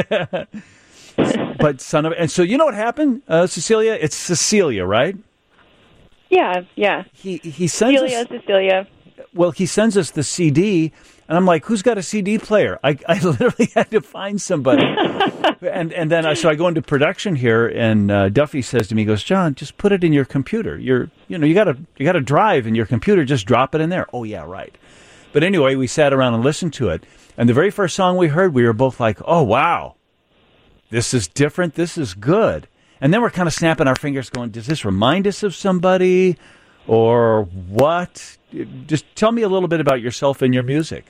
But son of... And so you know what happened, uh, Cecilia? It's Cecilia, right? Yeah, yeah. He, he sends Cecilia, us... Cecilia. Well, he sends us the C D, and I'm like, who's got a C D player? I, I literally had to find somebody. and and then I, so I go into production here, and uh, Duffy says to me, he goes, John, just put it in your computer. You're, you know, you got a you got a drive in your computer. Just drop it in there. Oh, yeah, right. But anyway, we sat around and listened to it. And the very first song we heard, we were both like, oh, wow, this is different. This is good. And then we're kind of snapping our fingers going, does this remind us of somebody or what? Just tell me a little bit about yourself and your music.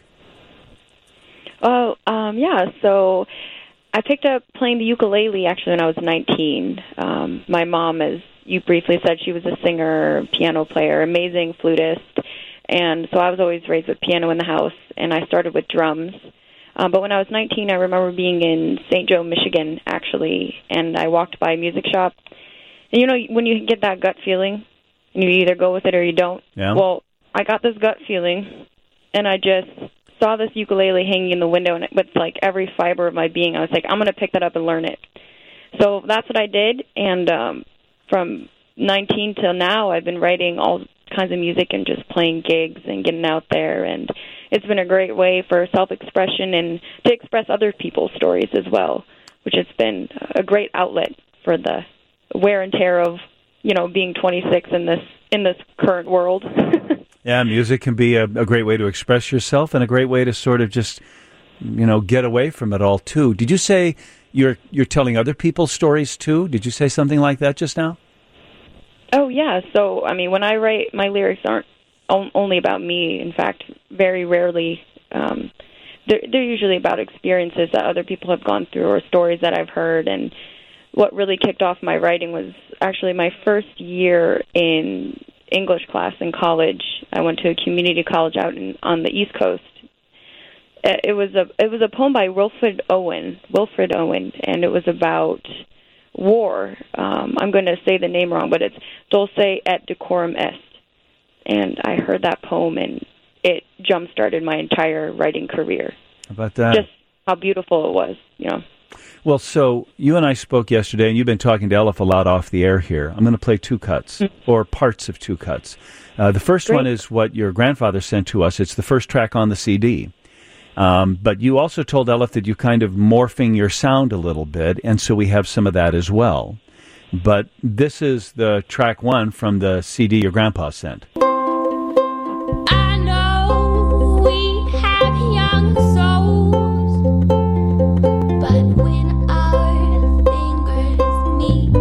Oh, um, yeah. So I picked up playing the ukulele actually when I was nineteen. Um, my mom, as you briefly said, she was a singer, piano player, amazing flutist. And so I was always raised with piano in the house, and I started with drums. Um, but when I was nineteen, I remember being in Saint Joe, Michigan, actually, and I walked by a music shop. And, you know, when you get that gut feeling, and you either go with it or you don't. Yeah. Well, I got this gut feeling, and I just saw this ukulele hanging in the window, and with, like, every fiber of my being, I was like, I'm going to pick that up and learn it. So that's what I did, and um, from nineteen till now, I've been writing all kinds of music and just playing gigs and getting out there, and it's been a great way for self-expression and to express other people's stories as well, which has been a great outlet for the wear and tear of, you know, being twenty-six in this in this current world. Yeah, music can be a, a great way to express yourself and a great way to sort of just, you know, get away from it all, too. Did you say you're you're telling other people's stories, too? Did you say something like that just now? Oh, yeah. So, I mean, when I write, my lyrics aren't on, only about me. In fact, very rarely. Um, they're, they're usually about experiences that other people have gone through or stories that I've heard. And what really kicked off my writing was actually my first year in English class in college. I went to a community college out in, on the East Coast. It was a it was a poem by Wilfred Owen, Wilfred Owen, and it was about war. Um, I'm going to say the name wrong, but it's Dulce et Decorum Est. And I heard that poem, and it jump-started my entire writing career. How about that? Just how beautiful it was, you know. Well, so you and I spoke yesterday, and you've been talking to Elif a lot off the air here. I'm going to play two cuts, mm-hmm. or parts of two cuts. Uh, the first Great. one is what your grandfather sent to us. It's the first track on the C D. Um, but you also told Elif that you kind of morphing your sound a little bit, and so we have some of that as well. But this is the track one from the C D your grandpa sent. I know we have young souls, but when our fingers meet,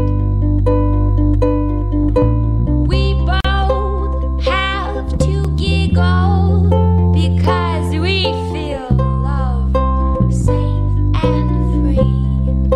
we both have to giggle because we feel love safe and free.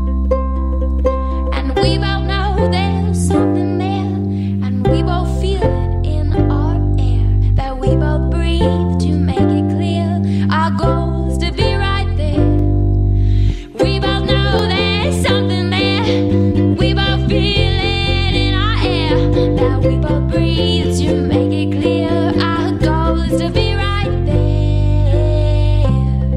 And we both know there's something there, and we both feel it in our air that we both breathe to make it clear. Our goal's to be right there. We both know there's something there. We both feel it in our air that we both breathe to make it clear. Our goal is to be right there.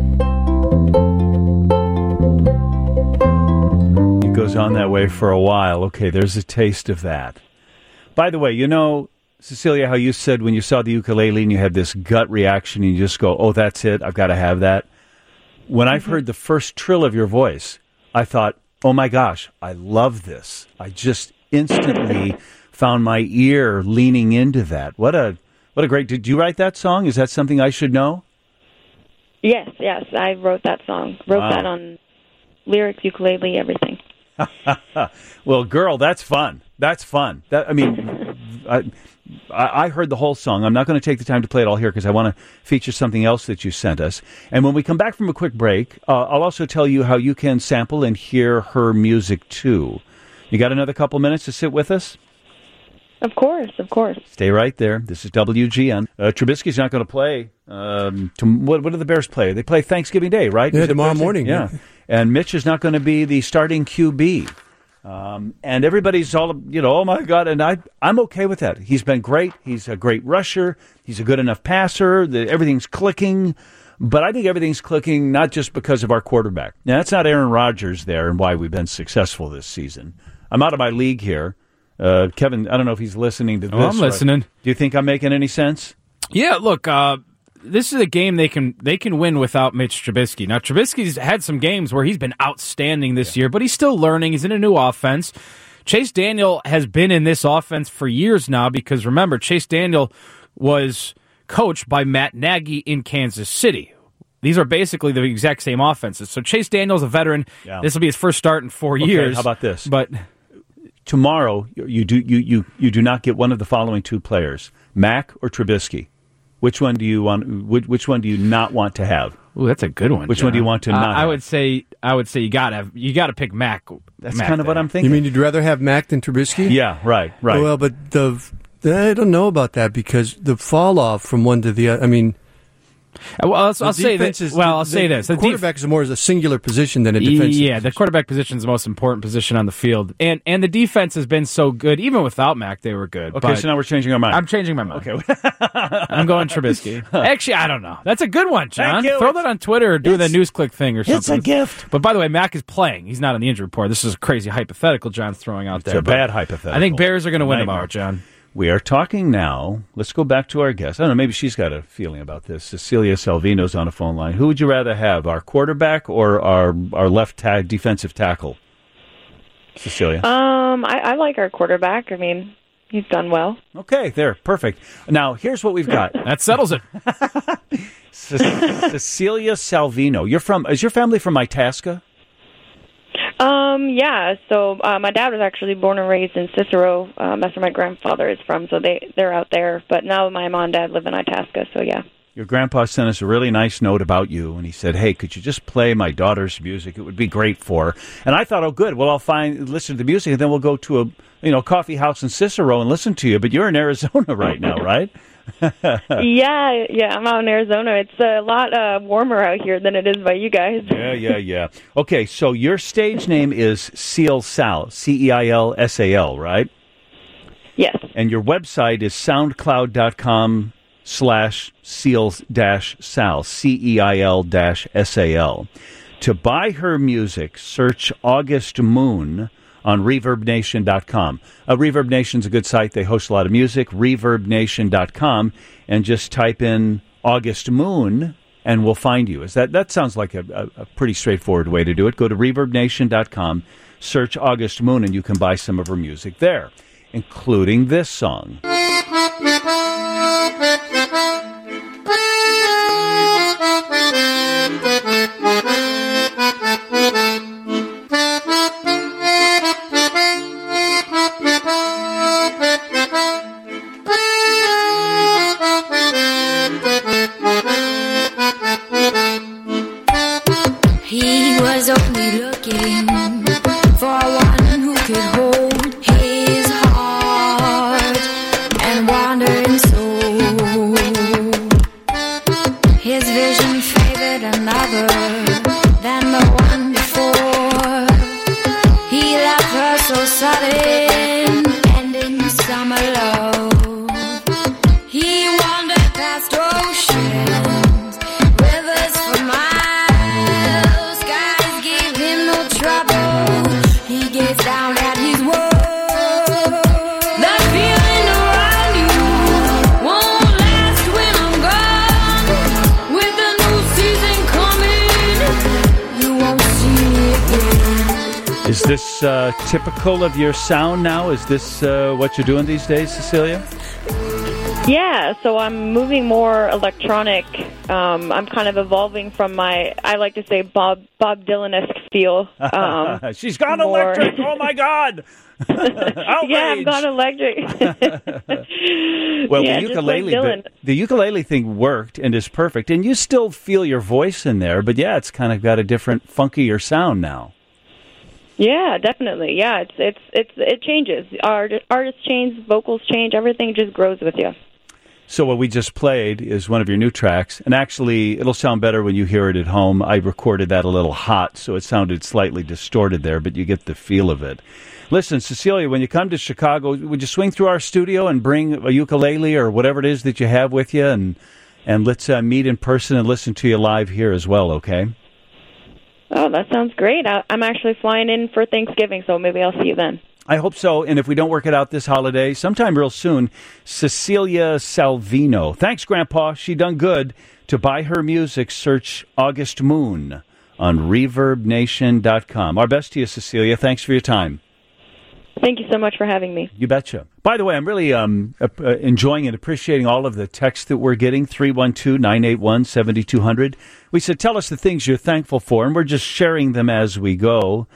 It goes on that way for a while. Okay, there's a taste of that. By the way, you know, Cecilia, how you said when you saw the ukulele and you had this gut reaction and you just go, oh, that's it, I've got to have that. When I've heard the first trill of your voice, I thought, oh my gosh, I love this. I just instantly found my ear leaning into that. What a what a great, did you write that song? Is that something I should know? Yes, yes, I wrote that song. Wrote Wow. that on lyrics, ukulele, everything. Well, girl, that's fun. That's fun. That I mean, I, I heard the whole song. I'm not going to take the time to play it all here because I want to feature something else that you sent us. And when we come back from a quick break, uh, I'll also tell you how you can sample and hear her music, too. You got another couple minutes to sit with us? Of course, of course. Stay right there. This is W G N. Uh, Trubisky's not going to play. Um, to, what, what do the Bears play? They play Thanksgiving Day, right? Yeah, Is it tomorrow Thursday? morning. Yeah. And Mitch is not going to be the starting Q B. Um, and everybody's all, you know, oh, my God. And I, I'm okay with that. He's been great. He's a great rusher. He's a good enough passer. The, everything's clicking. But I think everything's clicking not just because of our quarterback. Now, that's not Aaron Rodgers there and why we've been successful this season. I'm out of my league here. Uh, Kevin, I don't know if he's listening to this. Oh, I'm listening. Right? Do you think I'm making any sense? Yeah, look, uh, this is a game they can they can win without Mitch Trubisky. Now, Trubisky's had some games where he's been outstanding this yeah. year, but he's still learning. He's in a new offense. Chase Daniel has been in this offense for years now because, remember, Chase Daniel was coached by Matt Nagy in Kansas City. These are basically the exact same offenses. So Chase Daniel's a veteran. Yeah. This will be his first start in four okay, years. How about this? But tomorrow you do you, you, you do not get one of the following two players, Mac or Trubisky. Which one do you want? Which, which one do you not want to have? Ooh, that's a good one. Which John. one do you want to uh, not I have? would say I would say you got to you got to pick Mac. That's Mac kind of there. what I'm thinking. You mean you'd rather have Mac than Trubisky? Yeah, right, right. Well, but the I don't know about that because the fall off from one to the other. I mean, well, I'll, the I'll say defense this. is- Well, I'll the- say this: the The def- quarterback is more as a singular position than a defensive. Yeah, the quarterback position is the most important position on the field, and and the defense has been so good. Even without Mac, they were good. Okay, but so now we're changing our mind. I'm changing my mind. Okay, I'm going Trubisky. Actually, I don't know. That's a good one, John. Thank you. Throw that on Twitter or do the news click thing or something. it's a gift. But by the way, Mac is playing. He's not on the injury report. This is a crazy hypothetical John's throwing out It's there. a but bad hypothetical. I think Bears are going to win Nightmare. tomorrow, John. We are talking now. Let's go back to our guest. I don't know, maybe she's got a feeling about this. Cecilia Salvino's on a phone line. Who would you rather have, our quarterback or our our left tag defensive tackle? Cecilia. Um, I, I like our quarterback. I mean, he's done well. Okay, there, perfect. Now, here's what we've got. That settles it. Ce- Cecilia Salvino. You're from, is your family from Itasca? Um, yeah. So uh, my dad was actually born and raised in Cicero. Um, that's where my grandfather is from. So they they're out there. But now my mom and dad live in Itasca. So yeah. Your grandpa sent us a really nice note about you, and he said, hey, could you just play my daughter's music? It would be great for her. And I thought, oh, good. Well, I'll find listen to the music, and then we'll go to a you know coffee house in Cicero and listen to you. But you're in Arizona right now, right? yeah, yeah. I'm out in Arizona. It's a lot uh, warmer out here than it is by you guys. Yeah, yeah, yeah. Okay, so your stage name is Seal Sal, C E I L S A L, right? Yes. And your website is soundcloud.com slash seals dash sal, C E I L dash S A L. To buy her music, search August Moon on reverb nation dot com. Uh, Reverb Nation's a good site. They host a lot of music. reverb nation dot com, and just type in August Moon, and we'll find you. Is that that sounds like a, a, a pretty straightforward way to do it. Go to reverb nation dot com, search August Moon, and you can buy some of her music there, including this song. He was only looking for one who could hold his heart and wandering soul. His vision favored another than the one before. He left her so sudden, ending summer love. He wandered past oceans, rivers for miles. Skies gave him no trouble. He gazed down at his world. That feeling around you won't last when I'm gone. With the new season coming, you won't see me again. Is this uh, typical of your sound now? Is this uh, what you're doing these days, Cecilia? Yeah, so I'm moving more electronic. Um, I'm kind of evolving from my, I like to say, Bob Bob Dylan-esque feel. Um, She's gone more- electric. Oh my God! yeah, I've gone electric. Well, yeah, the just like ukulele, Dylan. the, the ukulele thing worked and is perfect, and you still feel your voice in there. But yeah, it's kind of got a different, funkier sound now. Yeah, definitely. Yeah, it's it's it's it changes. Art, artists change, vocals change, everything just grows with you. So what we just played is one of your new tracks, and actually it'll sound better when you hear it at home. I recorded that a little hot, so it sounded slightly distorted there, but you get the feel of it. Listen, Cecilia, when you come to Chicago, would you swing through our studio and bring a ukulele or whatever it is that you have with you, and and let's uh, meet in person and listen to you live here as well, okay? Oh, that sounds great. I, I'm actually flying in for Thanksgiving, so maybe I'll see you then. I hope so, and if we don't work it out this holiday, sometime real soon, Cecilia Salvino. Thanks, Grandpa. She done good. To buy her music, search August Moon on reverb nation dot com. Our best to you, Cecilia. Thanks for your time. Thank you so much for having me. You betcha. By the way, I'm really um, uh, enjoying and appreciating all of the texts that we're getting, three one two, nine eight one, seven two zero zero. We said, tell us the things you're thankful for, and we're just sharing them as we go.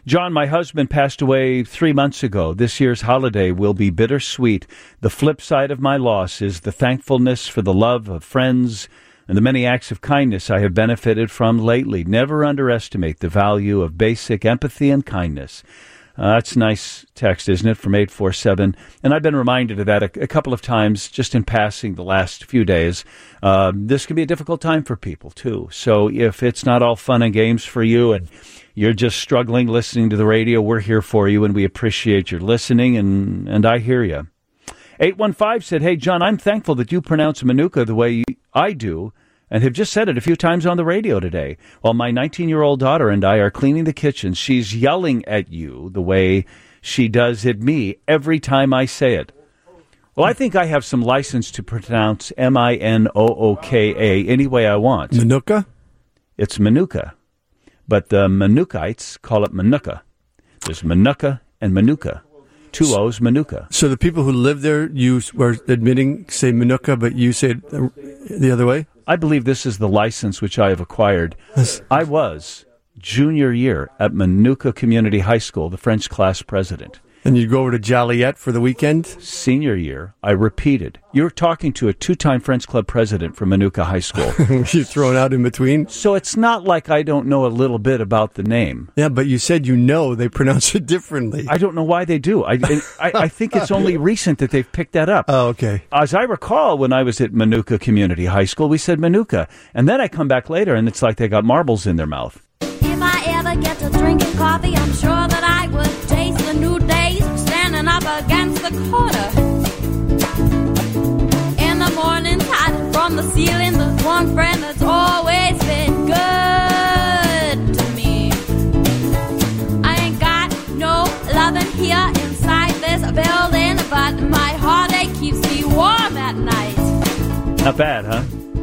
John, my husband passed away three months ago. This year's holiday will be bittersweet. The flip side of my loss is the thankfulness for the love of friends and the many acts of kindness I have benefited from lately. Never underestimate the value of basic empathy and kindness. Uh, that's a nice text, isn't it, from eight four seven? And I've been reminded of that a, a couple of times just in passing the last few days. Uh, this can be a difficult time for people, too. So if it's not all fun and games for you and you're just struggling listening to the radio, we're here for you, and we appreciate your listening, and, and I hear you. eight one five said, hey, John, I'm thankful that you pronounce Manuka the way I do, and have just said it a few times on the radio today. While my nineteen-year-old daughter and I are cleaning the kitchen, she's yelling at you the way she does at me every time I say it. Well, I think I have some license to pronounce M I N O O K A any way I want. Manuka? It's Manuka. But the Manukites call it Manuka. There's Manuka and Manuka. Two O's, Manuka. So the people who live there, you were admitting, say Manuka, but you say it the other way? I believe this is the license which I have acquired. Yes. I was, junior year, at Manuka Community High School, the French class president. And you go over to Joliet for the weekend? Senior year, I repeated. You're talking to a two-time French club president from Manuka High School. You're thrown out in between? So it's not like I don't know a little bit about the name. Yeah, but you said you know they pronounce it differently. I don't know why they do. I, I, I think it's only recent that they've picked that up. Oh, okay. As I recall, when I was at Manuka Community High School, we said Manuka. And then I come back later, and it's like they got marbles in their mouth. If I ever get to drinking coffee, I'm sure that I would taste the new days standing up against the corner. In the mornings, hiding from the ceiling, the one friend that's always been good to me. I ain't got no loving here inside this building, but my heartache keeps me warm at night. Not bad, huh?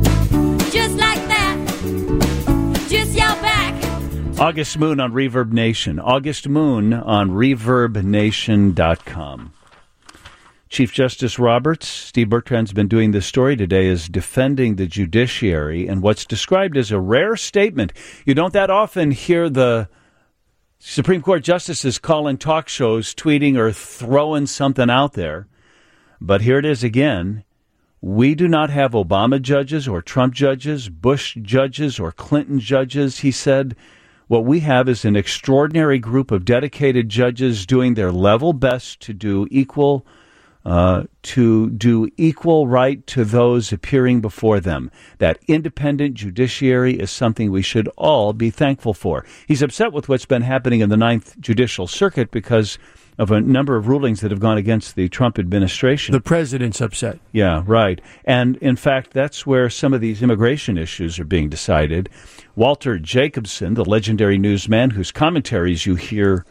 Just like that. Just yell back. August Moon on Reverb Nation. August Moon on reverb nation dot com. Chief Justice Roberts, Steve Bertrand's been doing this story today, is defending the judiciary in what's described as a rare statement. You don't that often hear the Supreme Court justices calling talk shows, tweeting, or throwing something out there. But here it is again. We do not have Obama judges or Trump judges, Bush judges or Clinton judges, he said. What we have is an extraordinary group of dedicated judges doing their level best to do equal uh, to do equal right to those appearing before them. That independent judiciary is something we should all be thankful for. He's upset with what's been happening in the Ninth Judicial Circuit because of a number of rulings that have gone against the Trump administration. The president's upset. Yeah, right. And in fact, that's where some of these immigration issues are being decided. Walter Jacobson, the legendary newsman whose commentaries you hear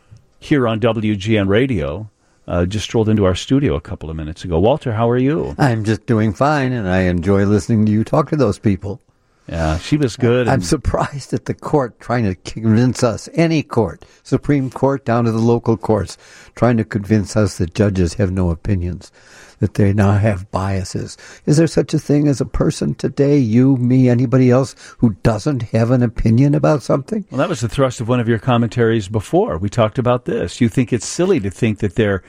here on W G N Radio, uh, just strolled into our studio a couple of minutes ago. Walter, how are you? I'm just doing fine, and I enjoy listening to you talk to those people. Yeah, she was good. I'm surprised at the court trying to convince us, any court, Supreme Court down to the local courts, trying to convince us that judges have no opinions, that they now have biases. Is there such a thing as a person today, you, me, anybody else, who doesn't have an opinion about something? Well, that was the thrust of one of your commentaries before. We talked about this. You think it's silly to think that they're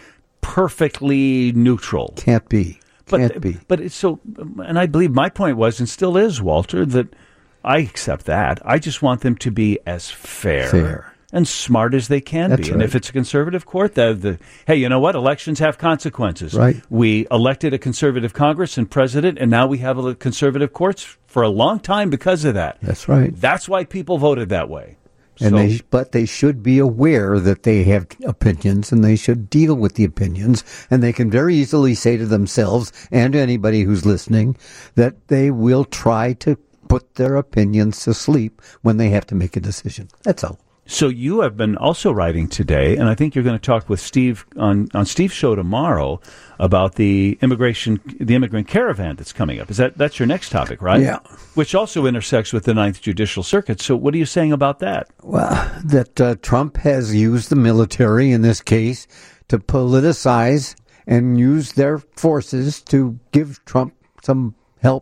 perfectly neutral. Can't be. Can't but, be. But it's so, and I believe my point was, and still is, Walter, that I accept that. I just want them to be as fair, fair. and smart as they can That's be. right. And if it's a conservative court, the, the hey, you know what? Elections have consequences. Right. We elected a conservative Congress and president, and now we have a conservative courts for a long time because of that. That's right. That's why people voted that way. And so, they, but they should be aware that they have opinions, and they should deal with the opinions. And they can very easily say to themselves and to anybody who's listening that they will try to put their opinions to sleep when they have to make a decision. That's all. So you have been also writing today, and I think you're going to talk with Steve on, on Steve's show tomorrow about the immigration, the immigrant caravan that's coming up. Is that that's your next topic, right? Yeah. Which also intersects with the Ninth Judicial Circuit. So what are you saying about that? Well, that uh, Trump has used the military in this case to politicize and use their forces to give Trump some help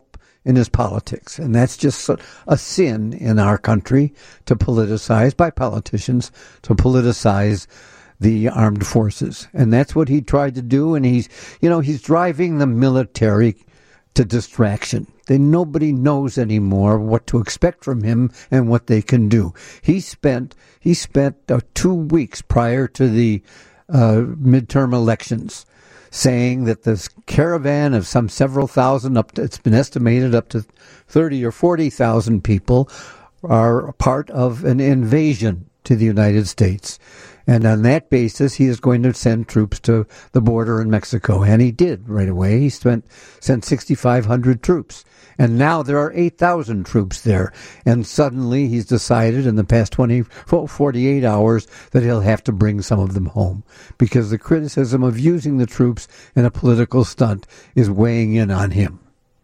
in his politics. And that's just a, a sin in our country to politicize, by politicians, to politicize the armed forces. And that's what he tried to do. And he's, you know, he's driving the military to distraction. They, nobody knows anymore what to expect from him and what they can do. He spent, he spent uh, two weeks prior to the uh, midterm elections saying that this caravan of some several thousand, up to, it's been estimated up to thirty or forty thousand people, are part of an invasion to the United States. And on that basis, he is going to send troops to the border in Mexico. And he did right away. He spent, sent sixty-five hundred troops. And now there are eight thousand troops there. And suddenly he's decided in the past twenty, forty-eight hours that he'll have to bring some of them home. Because the criticism of using the troops in a political stunt is weighing in on him.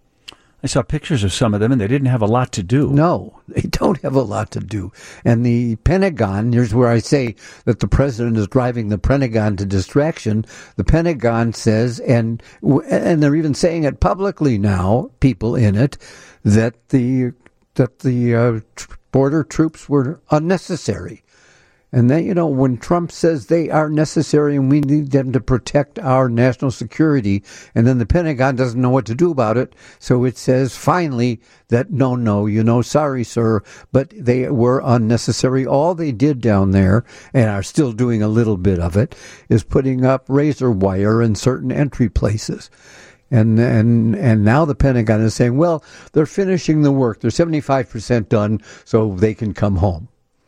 I saw pictures of some of them, and they didn't have a lot to do. No, they don't have a lot to do. And the Pentagon, here's where I say that the president is driving the Pentagon to distraction. The Pentagon says, and and they're even saying it publicly now, people in it, that the that the uh, border troops were unnecessary. And then, you know, when Trump says they are necessary and we need them to protect our national security, and then the Pentagon doesn't know what to do about it, so it says finally that, no, no, you know, sorry, sir, but they were unnecessary. All they did down there, and are still doing a little bit of it, is putting up razor wire in certain entry places. And and and now the Pentagon is saying, well, they're finishing the work. They're seventy-five percent done, so they can come home.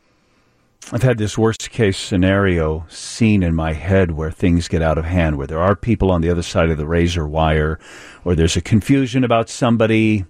I've had this worst-case scenario seen in my head where things get out of hand, where there are people on the other side of the razor wire, or there's a confusion about somebody,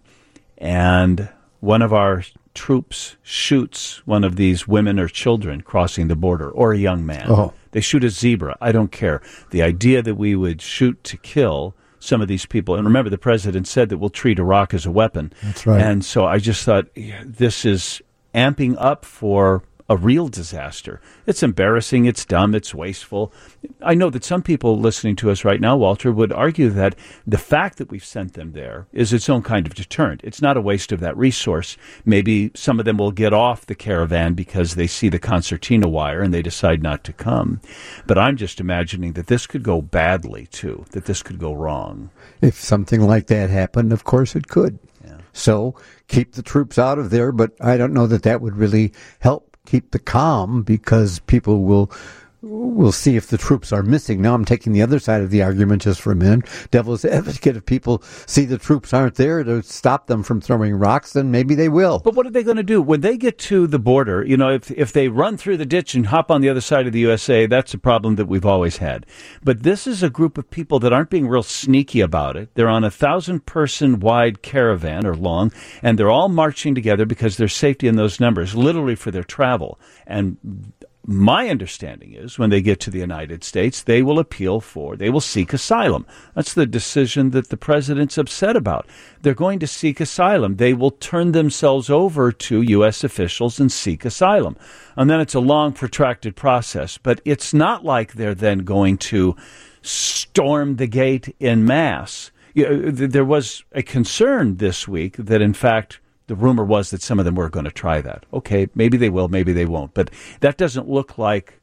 and one of our troops shoots one of these women or children crossing the border, or a young man. Oh. They shoot a zebra. I don't care. The idea that we would shoot to kill some of these people, and remember, the president said that we'll treat Iraq as a weapon. That's right. And so I just thought, yeah, this is amping up for a real disaster. It's embarrassing, it's dumb, it's wasteful. I know that some people listening to us right now, Walter, would argue that the fact that we've sent them there is its own kind of deterrent. It's not a waste of that resource. Maybe some of them will get off the caravan because they see the concertina wire and they decide not to come. But I'm just imagining that this could go badly, too, that this could go wrong. If something like that happened, of course it could. Yeah. So keep the troops out of there, but I don't know that that would really help keep the calm, because people will will see if the troops are missing. Now I'm taking the other side of the argument just for a minute. Devil's advocate, if people see the troops aren't there to stop them from throwing rocks, then maybe they will. But what are they going to do? When they get to the border, you know, if if they run through the ditch and hop on the other side of the U S A, that's a problem that we've always had. But this is a group of people that aren't being real sneaky about it. They're on a thousand-person wide caravan, or long, and they're all marching together because there's safety in those numbers, literally for their travel. And my understanding is when they get to the United States, they will appeal for, they will seek asylum. That's the decision that the president's upset about. They're going to seek asylum. They will turn themselves over to U S officials and seek asylum. And then it's a long, protracted process. But it's not like they're then going to storm the gate en masse. You know, there was a concern this week that, in fact, the rumor was that some of them were going to try that. Okay, maybe they will, maybe they won't. But that doesn't look like,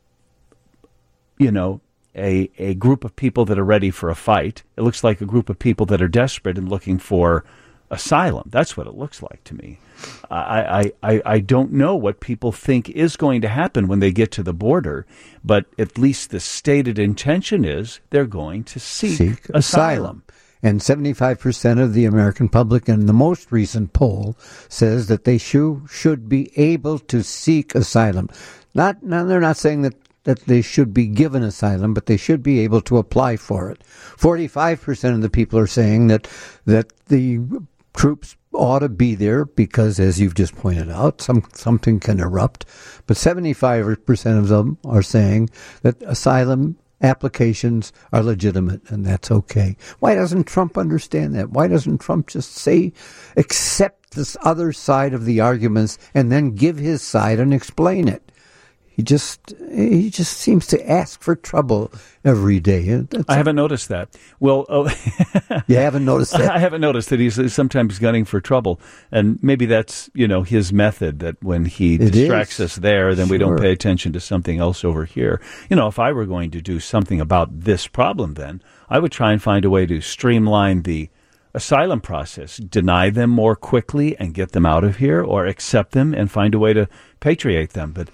you know, a a group of people that are ready for a fight. It looks like a group of people that are desperate and looking for asylum. That's what it looks like to me. I, I, I, I don't know what people think is going to happen when they get to the border, but at least the stated intention is they're going to seek, seek asylum. asylum. And seventy-five percent of the American public in the most recent poll says that they should, should be able to seek asylum. Not, now they're not saying that, that they should be given asylum, but they should be able to apply for it. forty-five percent of the people are saying that, that the troops ought to be there because, as you've just pointed out, some something can erupt. But seventy-five percent of them are saying that asylum applications are legitimate, and that's okay. Why doesn't Trump understand that? Why doesn't Trump just say, accept this other side of the arguments, and then give his side and explain it? He just he just seems to ask for trouble every day. That's I haven't noticed that. Well, oh, you haven't noticed that? I haven't noticed that he's sometimes gunning for trouble, and maybe that's you know his method. That when he It distracts is. us there, then we don't Sure. pay attention to something else over here. You know, if I were going to do something about this problem, then I would try and find a way to streamline the asylum process, deny them more quickly and get them out of here, or accept them and find a way to patriate them. But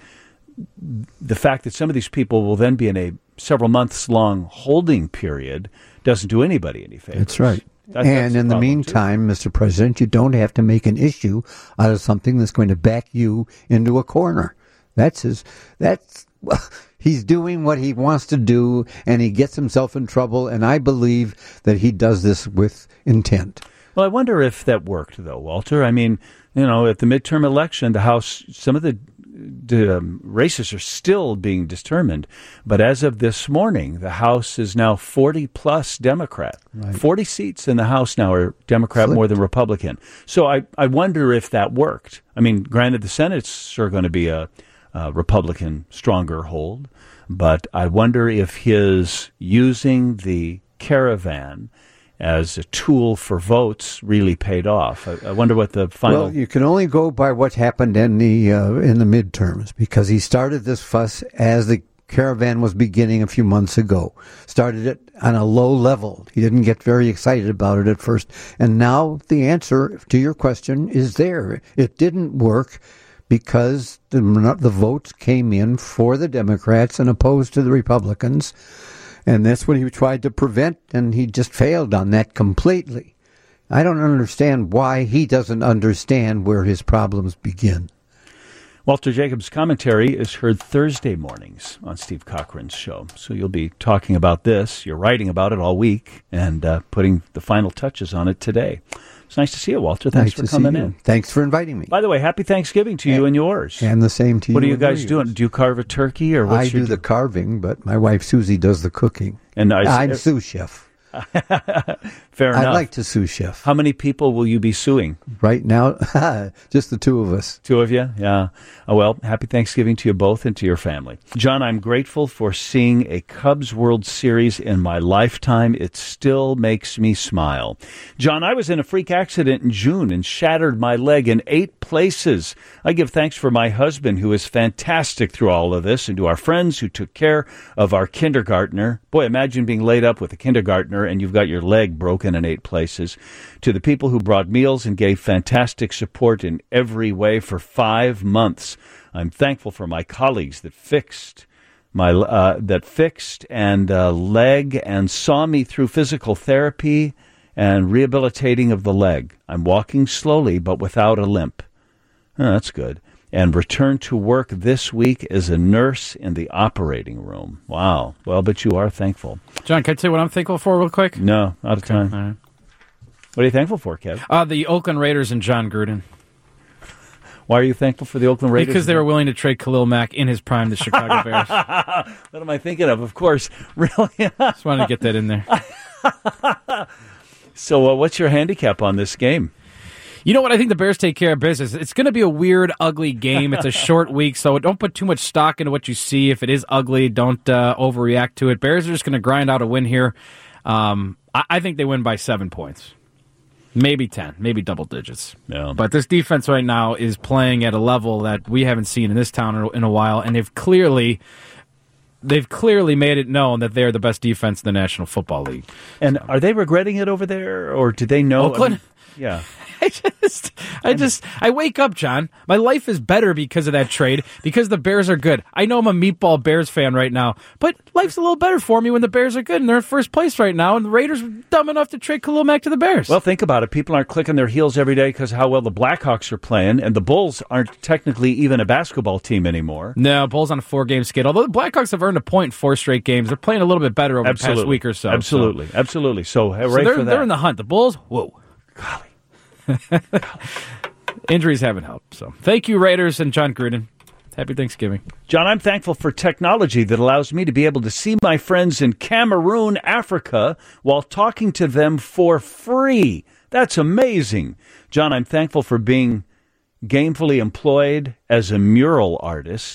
the fact that some of these people will then be in a several months long holding period doesn't do anybody any favors. That's right. That- that's and in the problem, meantime, Mister President, you don't have to make an issue out of something that's going to back you into a corner. That's his. That's he's doing what he wants to do, and he gets himself in trouble. And I believe that he does this with intent. Well, I wonder if that worked, though, Walter. I mean, you know, at the midterm election, the House, some of the the um, races are still being determined. But as of this morning, the House is now forty plus Democrat. Right. forty seats in the House now are Democrat Flipped. more than Republican. So I, I wonder if that worked. I mean, granted, the Senate's sure going to be a, a Republican stronger hold. But I wonder if his using the caravan as a tool for votes really paid off. I, I wonder what the final... Well, you can only go by what happened in the uh, in the midterms, because he started this fuss as the caravan was beginning a few months ago. Started it on a low level. He didn't get very excited about it at first. And now the answer to your question is there. It didn't work because the, the votes came in for the Democrats and opposed to the Republicans. And that's what he tried to prevent, and he just failed on that completely. I don't understand why he doesn't understand where his problems begin. Walter Jacobs' commentary is heard Thursday mornings on Steve Cochran's show. So you'll be talking about this. You're writing about it all week and uh, putting the final touches on it today. It's nice to see you, Walter. Thanks Nice for to see coming you. in. Thanand for inviting me. By the way, happy Thanksgiving to you and yours. And the same to you. What are you and guys yours. doing? Do you carve a turkey or what's I your do the carving, but my wife Susie does the cooking. And I- I'm sous chef. Fair I enough. like to sous chef. How many people will you be suing? Right now, just the two of us. Two of you? Yeah. Oh, well, happy Thanksgiving to you both and to your family. John, I'm grateful for seeing a Cubs World Series in my lifetime. It still makes me smile. John, I was in a freak accident in June and shattered my leg in eight places. I give thanks for my husband, who is fantastic through all of this, and to our friends who took care of our kindergartner. Boy, imagine being laid up with a kindergartner and you've got your leg broken in eight places. To the people who brought meals and gave fantastic support in every way for five months. I'm thankful for my colleagues that fixed my uh, that fixed and uh, leg and saw me through physical therapy and rehabilitating of the leg. I'm walking slowly but without a limp. Oh, that's good. And returned to work this week as a nurse in the operating room. Wow. Well, but you are thankful. John, can I tell you what I'm thankful for real quick? No, out of time. All right. What are you thankful for, Kev? Uh, the Oakland Raiders and John Gruden. Why are you thankful for the Oakland Raiders? Because they were willing to trade Khalil Mack in his prime to Chicago Bears. What am I thinking of? Of course. Really? Just wanted to get that in there. So uh, what's your handicap on this game? You know what? I think the Bears take care of business. It's going to be a weird, ugly game. It's a short week, so don't put too much stock into what you see. If it is ugly, don't uh, overreact to it. Bears are just going to grind out a win here. Um, I-, I think they win by seven points. Maybe ten, maybe double digits. Yeah. But this defense right now is playing at a level that we haven't seen in this town in a while, and they've clearly... They've clearly made it known that they're the best defense in the National Football League. And are they regretting it over there, or do they know? Oakland? I mean, yeah. I just, I just, I wake up, John. My life is better because of that trade, because the Bears are good. I know I'm a meatball Bears fan right now, but life's a little better for me when the Bears are good, and they're in first place right now, and the Raiders were dumb enough to trade Khalil Mack to the Bears. Well, think about it. People aren't clicking their heels every day because of how well the Blackhawks are playing, and the Bulls aren't technically even a basketball team anymore. No, Bulls on a four-game skid. Although the Blackhawks have earned a point in four straight games, they're playing a little bit better over Absolutely. the past week or so. Absolutely, so. absolutely. So, hooray so they're, for that. they're in the hunt. The Bulls, whoa. Golly. Injuries haven't helped. So thank you, Raiders and John Gruden. Happy Thanksgiving. John, I'm thankful for technology that allows me to be able to see my friends in Cameroon, Africa, while talking to them for free. That's amazing. John, I'm thankful for being gainfully employed as a mural artist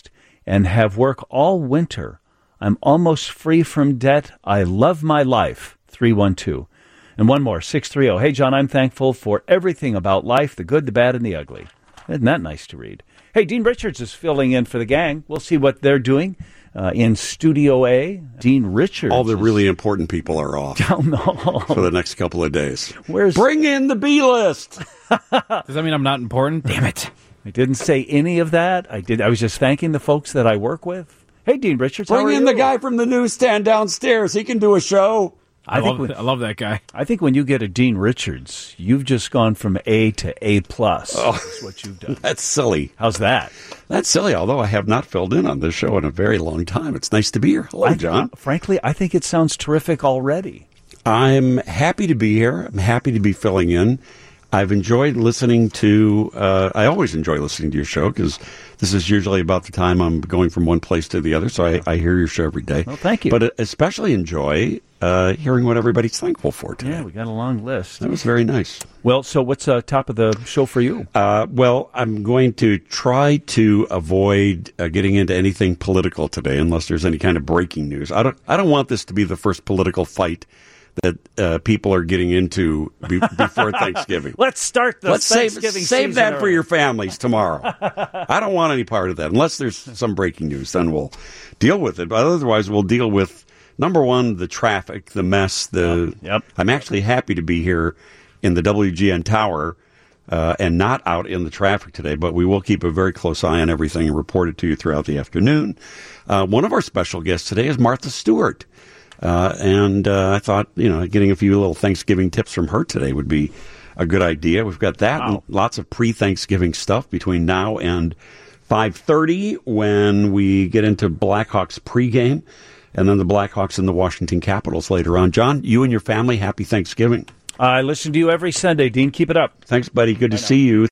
and have work all winter. I'm almost free from debt. I love my life. three one two. And one more, six three zero. Hey, John, I'm thankful for everything about life, the good, the bad, and the ugly. Isn't that nice to read? Hey, Dean Richards is filling in for the gang. We'll see what they're doing uh, in Studio A. Dean Richards. All the really important people are off oh, no. for the next couple of days. Where's Bring in the B list. Does that mean I'm not important? Damn it. I didn't say any of that. I did. I was just thanking the folks that I work with. Hey, Dean Richards, how Bring are in you? the guy from the newsstand downstairs. He can do a show. I, I think love, when, I love that guy. I think when you get a Dean Richards, you've just gone from A to A plus. Oh, that's what you've done. That's silly. How's that? That's silly, although I have not filled in on this show in a very long time. It's nice to be here. Hello, I, John. Frankly, I think it sounds terrific already. I'm happy to be here. I'm happy to be filling in. I've enjoyed listening to, uh, I always enjoy listening to your show because this is usually about the time I'm going from one place to the other, so I, I hear your show every day. Well, thank you. But I especially enjoy uh, hearing what everybody's thankful for today. Yeah, we got a long list. That was very nice. Well, so what's uh, top of the show for you? Uh, well, I'm going to try to avoid uh, getting into anything political today unless there's any kind of breaking news. I don't, I don't want this to be the first political fight that uh, people are getting into be- before Thanksgiving. Let's start the Let's save, Thanksgiving save season that for early. your families tomorrow. I don't want any part of that. Unless there's some breaking news, then we'll deal with it. But otherwise, we'll deal with, number one, the traffic, the mess. The Yep. I'm actually happy to be here in the W G N Tower uh, and not out in the traffic today, but we will keep a very close eye on everything and report it to you throughout the afternoon. Uh, one of our special guests today is Martha Stewart. Uh, and uh, I thought, you know, getting a few little Thanksgiving tips from her today would be a good idea. We've got that Wow. and lots of pre-Thanksgiving stuff between now and five thirty when we get into Blackhawks pregame, and then the Blackhawks and the Washington Capitals later on. John, you and your family, happy Thanksgiving. I listen to you every Sunday, Dean. Keep it up. Thanks, buddy. Good to see you.